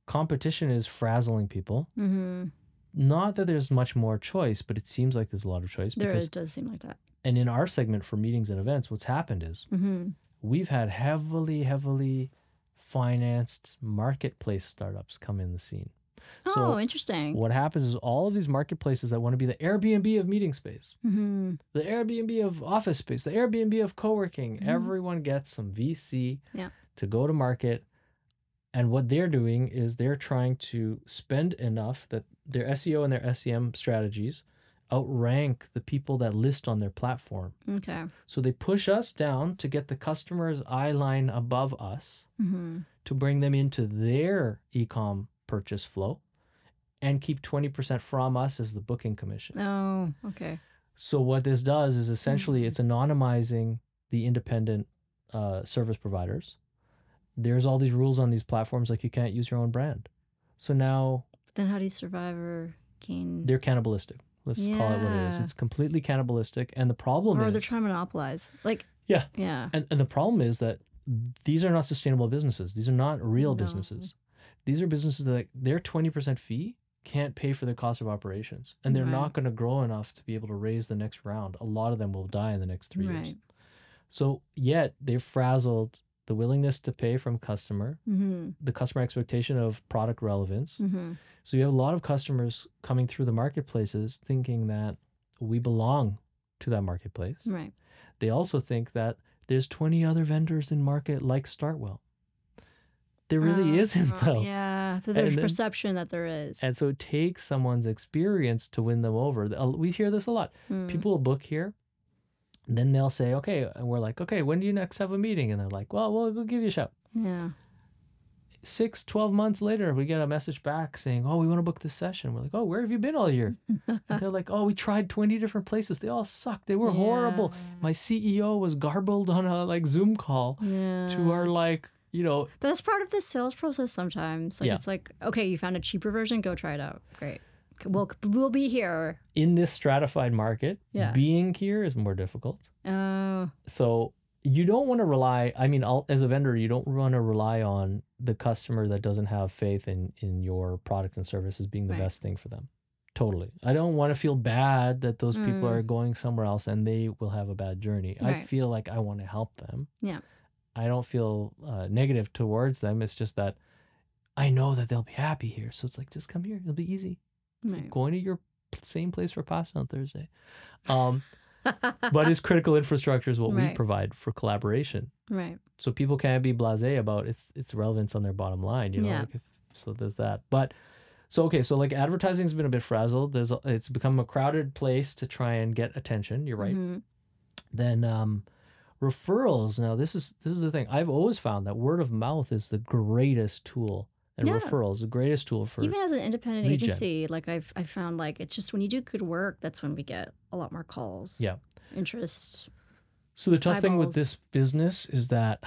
competition is frazzling people. Mm-hmm. Not that there's much more choice, but it seems like there's a lot of choice. There because, is, does seem like that. And in our segment for meetings and events, what's happened is Mm-hmm. we've had heavily, heavily financed marketplace startups come in the scene. Oh, So interesting. what happens is all of these marketplaces that want to be the Airbnb of meeting space, Mm-hmm. the Airbnb of office space, the Airbnb of co-working, Mhm. everyone gets some V C Yeah. to go to market. And what they're doing is they're trying to spend enough that their S E O and their S E M strategies outrank the people that list on their platform. Okay. So they push us down to get the customer's eye line above us Mm-hmm. to bring them into their e-com purchase flow and keep twenty percent from us as the booking commission. Oh, okay. So what this does is essentially Mhm. it's anonymizing the independent uh, service providers. There's all these rules on these platforms, like you can't use your own brand. So now Then how do you survive or gain? they're cannibalistic. Let's call it what it is. Yeah. It's completely cannibalistic. And the problem Or is, they're trying to monopolize. Like, Yeah. Yeah. and, and the problem is that these are not sustainable businesses. These are not real No. businesses. These are businesses that their twenty percent fee can't pay for the cost of operations. And they're Right. not going to grow enough to be able to raise the next round. A lot of them will die in the next three years. Right. So yet they've frazzled the willingness to pay from customer, Mm-hmm. the customer expectation of product relevance. Mm-hmm. So you have a lot of customers coming through the marketplaces thinking that we belong to that marketplace. Right. They also think that there's twenty other vendors in market like Startwell. There really Oh, isn't oh, though. Yeah. There's And then- perception that there is. And so it takes someone's experience to win them over. Uh, We hear this a lot. Mm. People will book here. Then they'll say, okay, and we're like, okay, when do you next have a meeting? And they're like, well, we'll, we'll give you a shout. Yeah. Six, twelve months later, we get a message back saying, oh, we want to book this session. We're like, oh, where have you been all year? And they're like, oh, we tried twenty different places. They all sucked. They were horrible. My C E O was garbled on a like Zoom call Yeah. to our like, you know, But that's part of the sales process sometimes. Like Yeah. it's like, okay, you found a cheaper version, go try it out. Great. We'll we'll be here. in this stratified market, Yeah. being here is more difficult. Oh, So you don't want to rely, I mean, I'll, as a vendor, you don't want to rely on the customer that doesn't have faith in, in your product and service as being the Right. best thing for them. Totally. I don't want to feel bad that those people Mm. are going somewhere else and they will have a bad journey. I Right. feel like I want to help them. Yeah. I don't feel uh, negative towards them. It's just that I know that they'll be happy here. So it's like, just come here. It'll be easy. It's like right. going to your p- same place for pasta on Thursday. Um, but it's critical infrastructure is what we Right. provide for collaboration. Right. So people can't be blasé about its its relevance on their bottom line, you know. Yeah. Like if, so there's that. But so okay, so like advertising's been a bit frazzled. There's a, it's become a crowded place to try and get attention. You're right. Mhm. Then um, referrals. Now this is this is the thing. I've always found that word of mouth is the greatest tool, and Yeah. referrals the greatest tool for. Even as an independent lead gen. agency, like I've I found like it's just when you do good work, that's when we get a lot more calls. Yeah. Interest. So the tough thing with eyeballs. this business is that,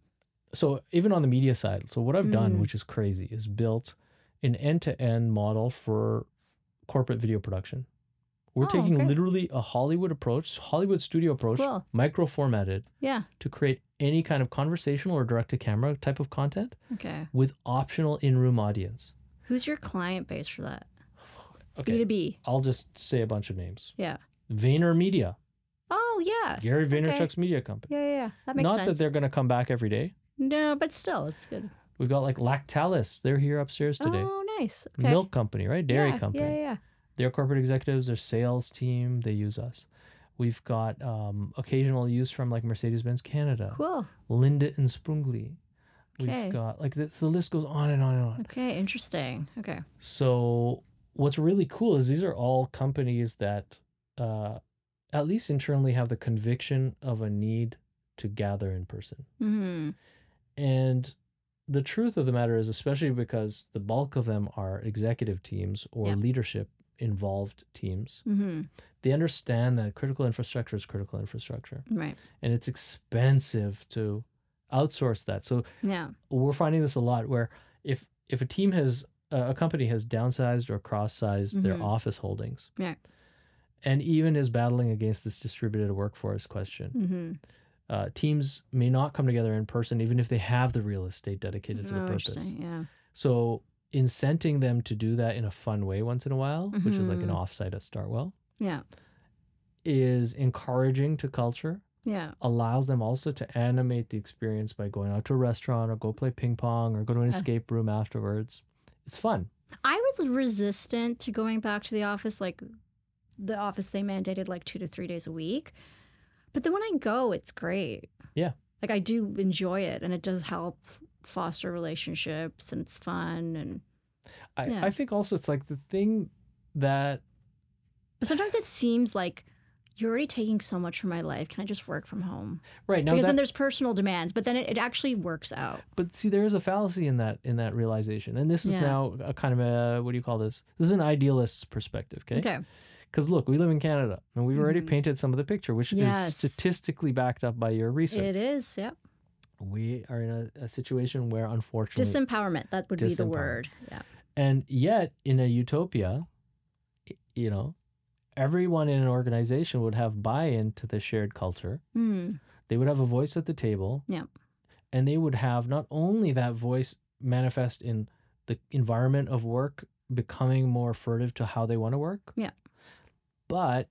so even on the media side, so what I've done, Mm. which is crazy, is built an end-to-end model for corporate video production. We're Oh, taking okay. literally a Hollywood approach, Hollywood studio approach, Cool. micro formatted Yeah. to create any kind of conversational or direct-to-camera type of content Okay. with optional in-room audience. Who's your client base for that? B Okay, to B. I'll just say a bunch of names. Yeah. Vayner Media, Oh yeah. Gary Vaynerchuk's Okay. media company. Yeah, yeah, yeah. That makes Not sense. that they're going to come back every day. No, but still, it's good. We've got like Lactalis. They're here upstairs today. Oh, nice. Okay. Milk company, right? Dairy yeah, company. Yeah, yeah. Their corporate executives, their sales team, they use us. We've got um, occasional use from like Mercedes-Benz Canada, Cool. Linda and Sprungli. Okay. We've got like the, the list goes on and on and on. Okay, interesting. Okay. So what's really cool is these are all companies that uh, at least internally have the conviction of a need to gather in person. Mm-hmm. And the truth of the matter is, especially because the bulk of them are executive teams or Yeah. leadership involved teams, Mm-hmm. they understand that critical infrastructure is critical infrastructure Right. and it's expensive to outsource that. So Yeah. we're finding this a lot where if if a team has uh, a company has downsized or cross-sized their Mhm. office holdings Yeah. and even is battling against this distributed workforce question, Mm-hmm. uh, teams may not come together in person even if they have the real estate dedicated to the Oh, purpose. interesting. Yeah. So incenting them to do that in a fun way once in a while, which is like an Mhm. offsite at Startwell, Yeah. is encouraging to culture, Yeah. allows them also to animate the experience by going out to a restaurant or go play ping pong or go to an Yeah. escape room afterwards. It's fun. I was resistant to going back to the office. Like the office, they mandated like two to three days a week. But then when I go, it's great. Yeah. Like I do enjoy it, and it does help foster relationships, and it's fun. And I, Yeah. I think also it's like the thing that but sometimes it seems like you're already taking so much from my life. Can I just work from home? right now Because that, then there's personal demands, but then it, it actually works out. but see, there is a fallacy in that in that realization, and this is Yeah. now a kind of a, what do you call this? This is an idealist's perspective, okay? Okay. Because look, we live in Canada, and we've already Mhm. painted some of the picture, which Yes. is statistically backed up by your research. It is. Yep. We are in a, a situation where, unfortunately, Disempowerment. That would be the Disempowerment. word. Yeah. and yet in a utopia, y- you know, everyone in an organization would have buy-in to the shared culture. Mm. They would have a voice at the table. Yeah. And they would have not only that voice manifest in the environment of work becoming more furtive to how they want to work. Yeah. But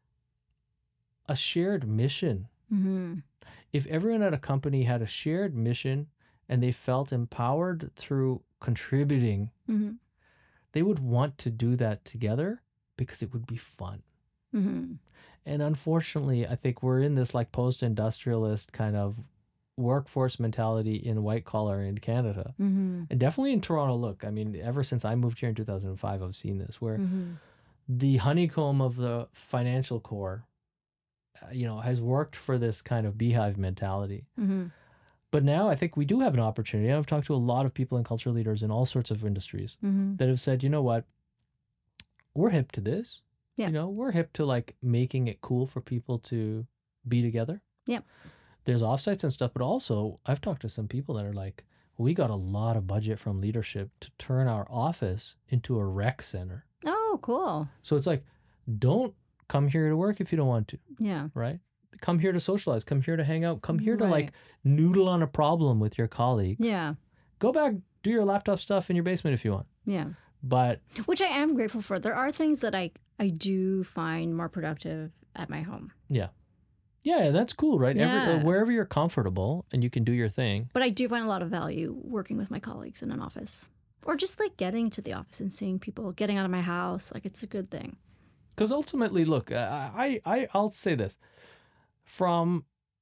a shared mission. Hmm. If everyone at a company had a shared mission and they felt empowered through contributing, Hmm. they would want to do that together because it would be fun. Hmm. And unfortunately, I think we're in this like post-industrialist kind of workforce mentality in white collar in Canada. Hmm. And definitely in Toronto. Look, I mean, ever since I moved here in two thousand five, I've seen this where Hmm. the honeycomb of the financial core, uh, you know, has worked for this kind of beehive mentality. Hmm. But now I think we do have an opportunity. I've talked to a lot of people and culture leaders in all sorts of industries Hmm. that have said, you know what, we're hip to this. Yeah. You know, we're hip to like making it cool for people to be together. Yep. There's offsites and stuff, but also I've talked to some people that are like, we got a lot of budget from leadership to turn our office into a rec center. Oh, cool. So it's like, don't come here to work if you don't want to, Yeah. right? Come here to socialize, come here to hang out, come here to Right. like noodle on a problem with your colleagues. Yeah. Go back, do your laptop stuff in your basement if you want. Yeah. But Which I am grateful for. There are things that I I do find more productive at my home. yeah, that's cool, right? Every, uh, Yeah. wherever you're comfortable and you can do your thing. But I do find a lot of value working with my colleagues in an office. Or just like getting to the office and seeing people, getting out of my house. Like it's a good thing. Because ultimately, look, uh, I, I, I'll say this. From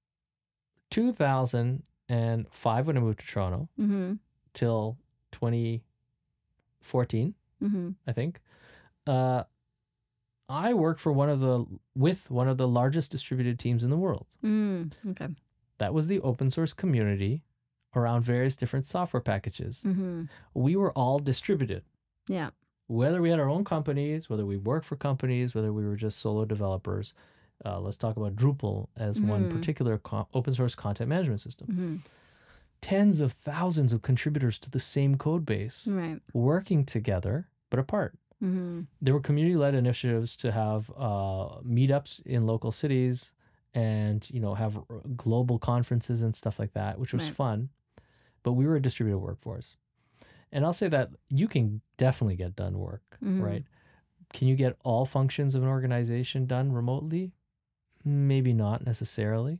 two thousand five when I moved to Toronto Mm-hmm. till twenty fourteen, Mm-hmm. I think, uh, I worked for one of the, with one of the largest distributed teams in the world. Mm. Okay. That was the open source community around various different software packages. Mm-hmm. We were all distributed. Yeah. Whether we had our own companies, whether we worked for companies, whether we were just solo developers. Uh, let's talk about Drupal as one Mhm. particular co- open source content management system. Mm-hmm. Tens of thousands of contributors to the same code base Right. working together, but apart. Mm-hmm. There were community-led initiatives to have uh, meetups in local cities and, you know, have r- global conferences and stuff like that, which was Right. fun. But we were a distributed workforce. And I'll say that you can definitely get done work, Mhm. right? Can you get all functions of an organization done remotely? Maybe not necessarily.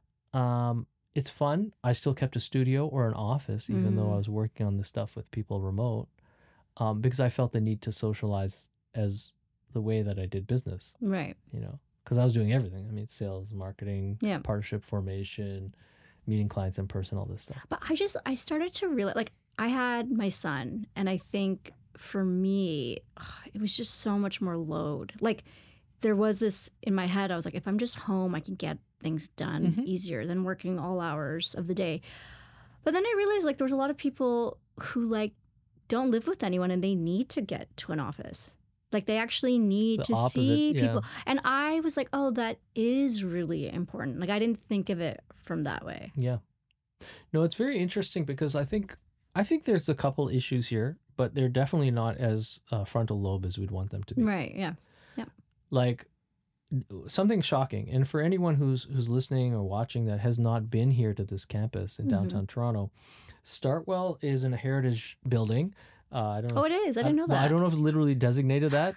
Um, it's fun. I still kept a studio or an office, even though Mhm. I was working on this stuff with people remote, um, because I felt the need to socialize as the way that I did business, Right. you know, because I was doing everything. I mean, sales, marketing, Yeah. partnership formation, meeting clients in person, all this stuff. But I just, I started to realize, like, I had my son, and I think for me, it was just so much more load. Like, there was this in my head, I was like, if I'm just home, I can get things done Mhm. easier than working all hours of the day. But then I realized, like, there was a lot of people who, like, don't live with anyone and they need to get to an office. Like, they actually need the to opposite, see yeah. people. And I was like, oh, that is really important. Like, I didn't think of it from that way. Yeah. No, it's very interesting because I think I think there's a couple issues here, but they're definitely not as uh, frontal lobe as we'd want them to be. Right. Yeah. Like something shocking, and for anyone who's who's listening or watching that has not been here to this campus in Mhm. downtown Toronto, Startwell is in a heritage building Uh, I don't know. Oh, if, it is. I didn't know well, I that. don't know if it's literally designated that,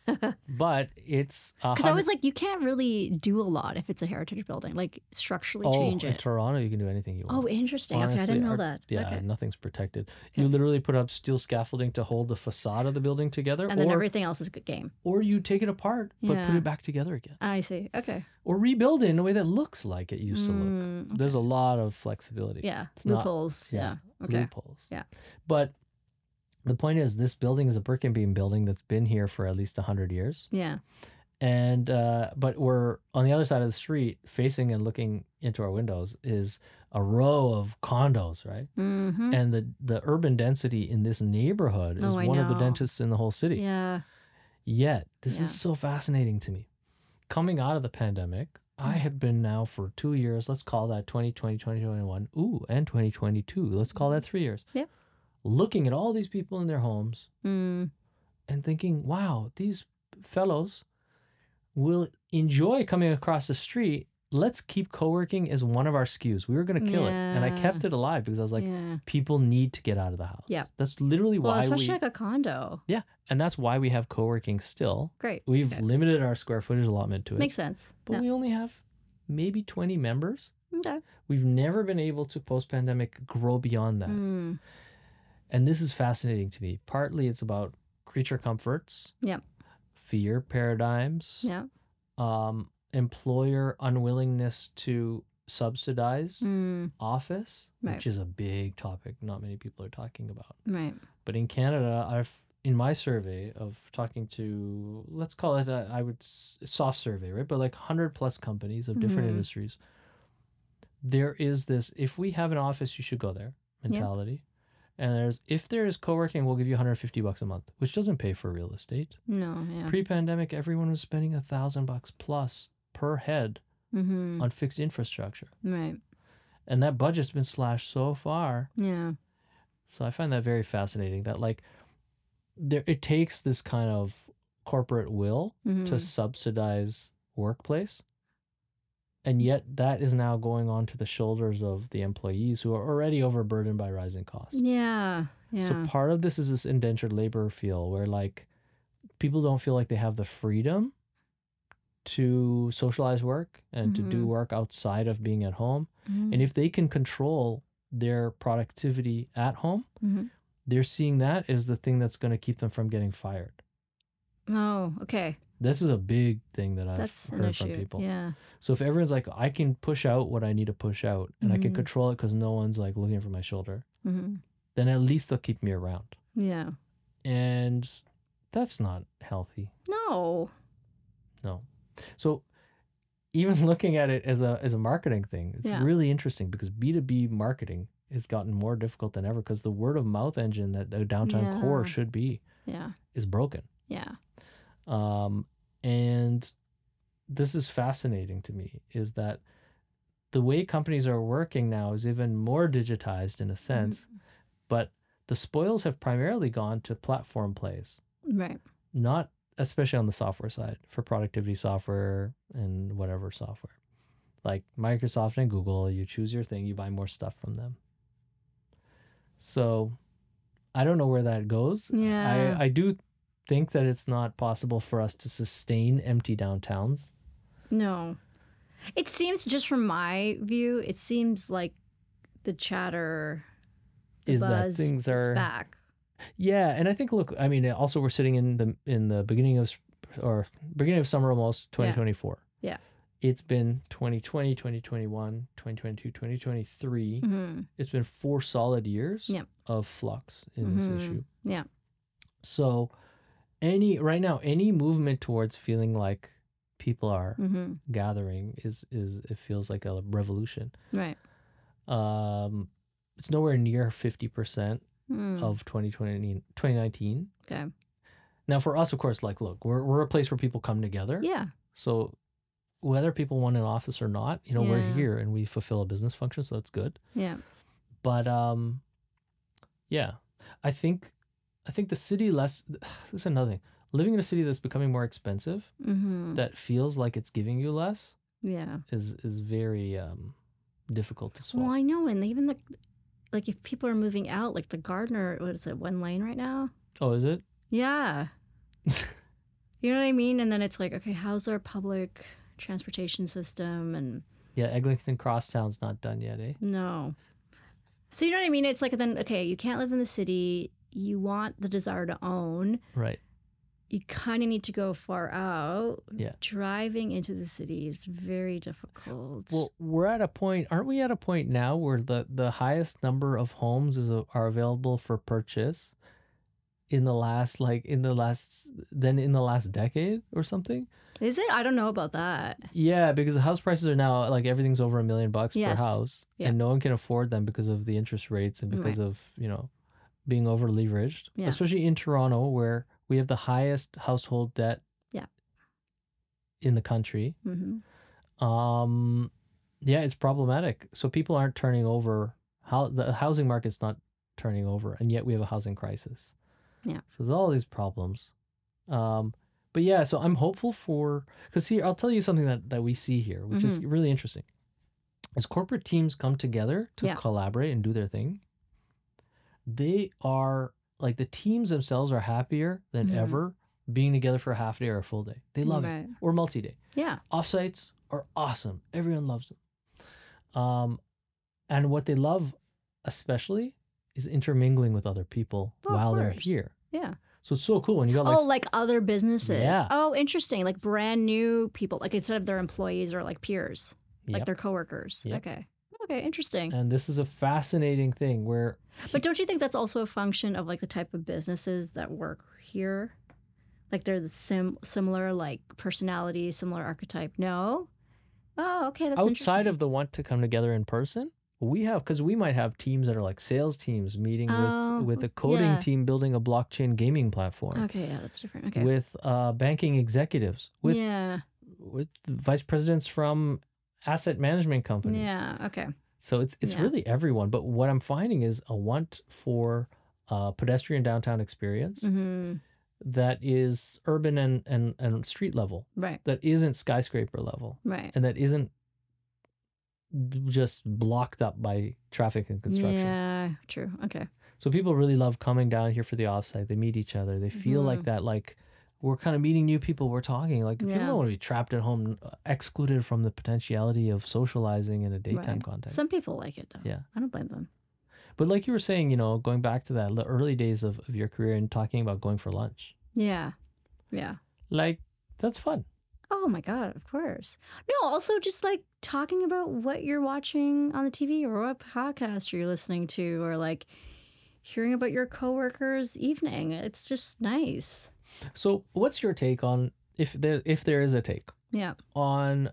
but it's a Because I hundred- was like, you can't really do a lot if it's a heritage building. Like structurally oh, change in it. Toronto, you can do anything you want. Oh, interesting. okay, I Honestly, didn't know our- that. Yeah, Okay. nothing's protected. Okay. You literally put up steel scaffolding to hold the facade of the building together, And then or everything else is good game. or you take it apart but put Yeah. it back together again, I see. Okay. or rebuild it in a way that looks like it used to look. Mm, There's a lot of flexibility. yeah. It's not- Loopholes. yeah, yeah. Okay. Loopholes. Yeah. But the point is, this building is a brick and beam building that's been here for at least one hundred years. Yeah. And, uh, but we're on the other side of the street, facing and looking into our windows, is a row of condos, right? Mm-hmm. And the, the urban density in this neighborhood is Oh, I one of the know. densest in the whole city. Yeah. Yet, this Yeah. is so fascinating to me. Coming out of the pandemic, I Mm. had been now for two years, let's call that twenty twenty, twenty twenty-one, ooh, and twenty twenty-two, let's call that three years. Yep. Looking at all these people in their homes Mm. and thinking, wow, these fellows will enjoy coming across the street. Let's keep co-working as one of our S K Us. We were going to kill it. And I Yeah. kept it alive because I was like, yeah. people need to get out of the house. Yeah. That's literally Well, why especially we, like a condo. and that's why we have co-working still. Great. We've Okay. limited our square footage allotment to it. Makes sense. But Yeah. we only have maybe twenty members. Okay. We've never been able to post-pandemic grow beyond that. Mm. And this is fascinating to me. Partly it's about creature comforts, Yeah. fear paradigms, Yeah. um, employer unwillingness to subsidize Mm. office, Right. which is a big topic not many people are talking about. Right. But in Canada, I've in my survey of talking to, let's call it a, I would s- soft survey, right? But like one hundred plus companies of different Mhm. industries, there is this, if we have an office, you should go there mentality. And there's, if there is co-working, we'll give you one hundred fifty bucks a month, which doesn't pay for real estate. No. Yeah. Pre-pandemic, everyone was spending a thousand bucks plus per head Mm-hmm. on fixed infrastructure. Right. And that budget's been slashed so far. Yeah. So I find that very fascinating that like there it takes this kind of corporate will Mm-hmm. to subsidize workplace. And yet that is now going on to the shoulders of the employees who are already overburdened by rising costs. Yeah. Yeah. So part of this is this indentured labor feel where like people don't feel like they have the freedom to socialize work and to do Mhm. work outside of being at home. Mhm. And if they can control their productivity at home, Mhm. they're seeing that as the thing that's going to keep them from getting fired. Oh, okay. This is a big thing that I've That's an heard issue. from people. Yeah. So if everyone's like, I can push out what I need to push out and I can Mhm. control it because no one's like looking over my shoulder, Mm-hmm. then at least they'll keep me around. Yeah. And that's not healthy. No. No. So even looking at it as a as a marketing thing, it's Yeah. really interesting because B two B marketing has gotten more difficult than ever because the word of mouth engine that the downtown core Yeah. should be Yeah. is broken. Yeah. Um, and this is fascinating to me is that the way companies are working now is even more digitized in a sense, but the spoils have primarily gone to platform plays, Right. not especially on the software side for productivity software and whatever software. Like Microsoft and Google, you choose your thing, you buy more stuff from them. So I don't know where that goes. Yeah. I, I do think that it's not possible for us to sustain empty downtowns. No. It seems, just from my view, it seems like the chatter, the Is that buzz things is are- back. Yeah, and I think look, I mean, also we're sitting in the in the beginning of sp- or beginning of summer almost twenty twenty-four. Yeah. It's been twenty twenty, twenty twenty-one, twenty twenty-two, twenty twenty-three. Mm-hmm. It's been four solid years Yep. of flux in this Mhm. issue. Yeah. So any right now any movement towards feeling like people are Mm-hmm. gathering is is it feels like a revolution. Right. Um it's nowhere near fifty percent Mm. of twenty twenty, twenty nineteen. Okay. Now for us, of course, like, look, we're, we're a place where people come together. Yeah. So whether people want an office or not, you know, we're Yeah. here and we fulfill a business function. So that's good. Yeah. But, um, yeah, I think, I think the city less, this is another thing, living in a city that's becoming more expensive, Mm-hmm. that feels like it's giving you less Yeah. is, is very, um, difficult to Well, swallow. I know, and even the like if people are moving out, like the Gardner, what is it, one lane right now? Oh, is it? Yeah. You know what I mean? And then it's like, okay, how's our public transportation system? And Yeah, Eglinton Crosstown's not done yet, eh? no. So you know what I mean? It's like then, okay, you can't live in the city. You want the desire to own. Right. You kind of need to go far out. Yeah. Driving into the city is very difficult. Well, we're at a point, aren't we at a point now where the, the highest number of homes is a, are available for purchase in the last, like in the last, then in the last decade or something? Is it? I don't know about that. Yeah, because the house prices are now like everything's over a million bucks Yes. per house, Yeah. and no one can afford them because of the interest rates and because Right. of, you know, being over leveraged, Yeah. especially in Toronto where we have the highest household debt Yeah. in the country. hmm Um, yeah, it's problematic. So people aren't turning over. How the housing market's not turning over, and yet we have a housing crisis. Yeah. So there's all these problems. Um, but yeah, so I'm hopeful for because here I'll tell you something that that we see here, which is really interesting. As corporate teams come together to Yeah. collaborate and do their thing, they are like the teams themselves are happier than Mhm. ever being together for a half day or a full day. They love it Right. or multi day. Yeah. Offsites are awesome. Everyone loves them. Um, and what they love especially is intermingling with other people Oh, of while they're course. here. Yeah. So it's so cool when you got like Oh, like other businesses. Yeah. Oh, interesting. Like brand new people, like instead of their employees or like peers, like Yep. their coworkers. Yep. Okay. Okay. Interesting. And this is a fascinating thing where But don't you think that's also a function of like the type of businesses that work here? Like they're the sim- similar like personality, similar archetype. No. Oh, okay. That's outside interesting. of the want to come together in person, we have because we might have teams that are like sales teams meeting Oh, with with a coding yeah. team building a blockchain gaming platform, Okay. Yeah, that's different. Okay. with uh, banking executives, with yeah. with vice presidents from asset management companies. Yeah. Okay. So it's it's Yeah. really everyone. But what I'm finding is a want for uh, pedestrian downtown experience hmm that is urban and, and, and street level, Right. that isn't skyscraper level, Right. and that isn't b- just blocked up by traffic and construction. Yeah. True. Okay. So people really love coming down here for the offsite. They meet each other. They feel like Mhm. that, like we're kind of meeting new people. We're talking. Like people Yeah. don't want to be trapped at home, uh, excluded from the potentiality of socializing in a daytime Right. context. Some people like it though. Yeah. I don't blame them. But like you were saying, you know, going back to that, the early days of, of your career and talking about going for lunch, Yeah. Yeah. like that's fun. Oh my God, of course. No, also just like talking about what you're watching on the T V or what podcast you're listening to or like hearing about your coworkers' evening. It's just nice. So what's your take on if there if there is a take Yeah. on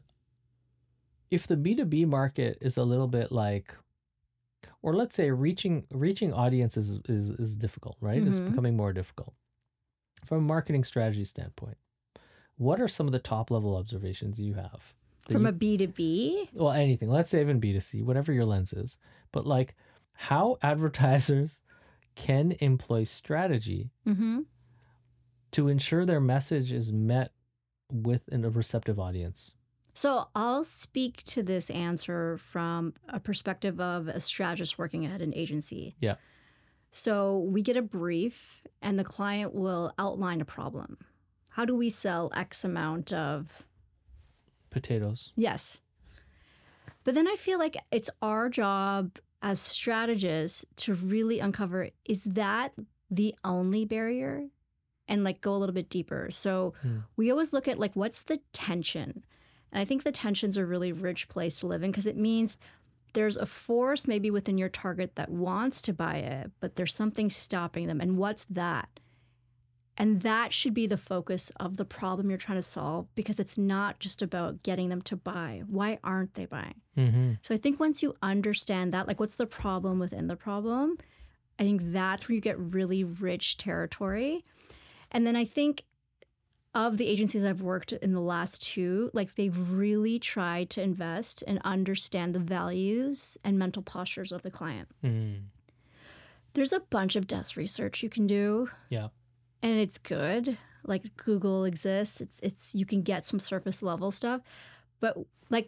if the B two B market is a little bit like, or let's say reaching reaching audiences is is, is difficult, right? It's Mhm. becoming more difficult. From a marketing strategy standpoint, what are some of the top level observations you have? that From you- a B to B. well, anything. Let's say even B two C, whatever your lens is. But like how advertisers can employ strategy Mm-hmm. to ensure their message is met with an- a receptive audience. So I'll speak to this answer from a perspective of a strategist working at an agency. Yeah. So we get a brief and the client will outline a problem. How do we sell X amount of Potatoes. Yes. But then I feel like it's our job as strategists to really uncover, is that the only barrier? And like go a little bit deeper. So Hmm. we always look at like what's the tension? And I think the tension's a really rich place to live in because it means there's a force maybe within your target that wants to buy it, but there's something stopping them. And what's that? And that should be the focus of the problem you're trying to solve because it's not just about getting them to buy. Why aren't they buying? Mm-hmm. So I think once you understand that, like what's the problem within the problem, I think that's where you get really rich territory. And then I think of the agencies I've worked in the last two, like they've really tried to invest and understand the values and mental postures of the client. Mm. There's a bunch of desk research you can do. Yeah. And it's good. Like Google exists. It's it's you can get some surface level stuff. But like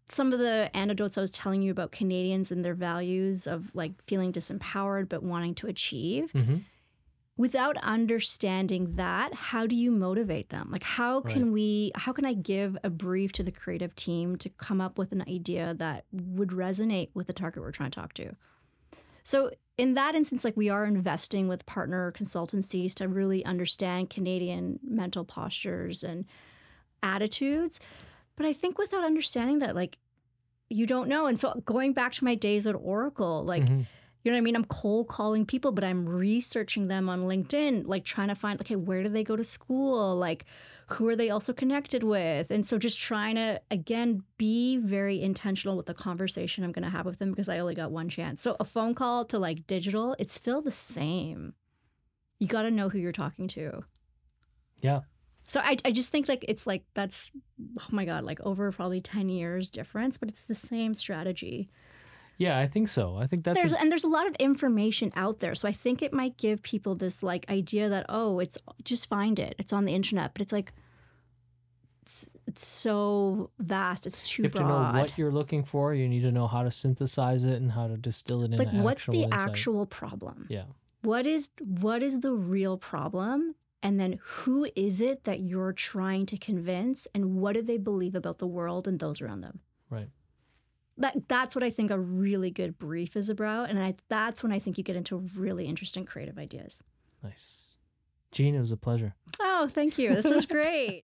some of the anecdotes I was telling you about Canadians and their values of like feeling disempowered but wanting to achieve. Mm-hmm. Without understanding that, how do you motivate them? Like, how can Right. we, how can I give a brief to the creative team to come up with an idea that would resonate with the target we're trying to talk to? So in that instance, like we are investing with partner consultancies to really understand Canadian mental postures and attitudes. But I think without understanding that, like, you don't know. And so going back to my days at Oracle, like, Mhm. you know what I mean? I'm cold calling people, but I'm researching them on LinkedIn, like trying to find, okay, where do they go to school? Like, who are they also connected with? And so just trying to, again, be very intentional with the conversation I'm going to have with them because I only got one chance. So a phone call to like digital, it's still the same. You got to know who you're talking to. Yeah. So I, I just think like it's like that's, oh my God, like over probably ten years difference, but it's the same strategy. Yeah, I think so. I think that's There's a- and there's a lot of information out there. So I think it might give people this like idea that, oh, it's just find it. It's on the internet. But it's like it's, it's so vast. It's too you have broad. to know what you're looking for. You need to know how to synthesize it and how to distill it into like what's actual the insight. actual problem? Yeah. What is what is the real problem? And then who is it that you're trying to convince? And what do they believe about the world and those around them? Right. That that's what I think a really good brief is about, and I, that's when I think you get into really interesting creative ideas. Nice. Jean, it was a pleasure. Oh, thank you. This was great.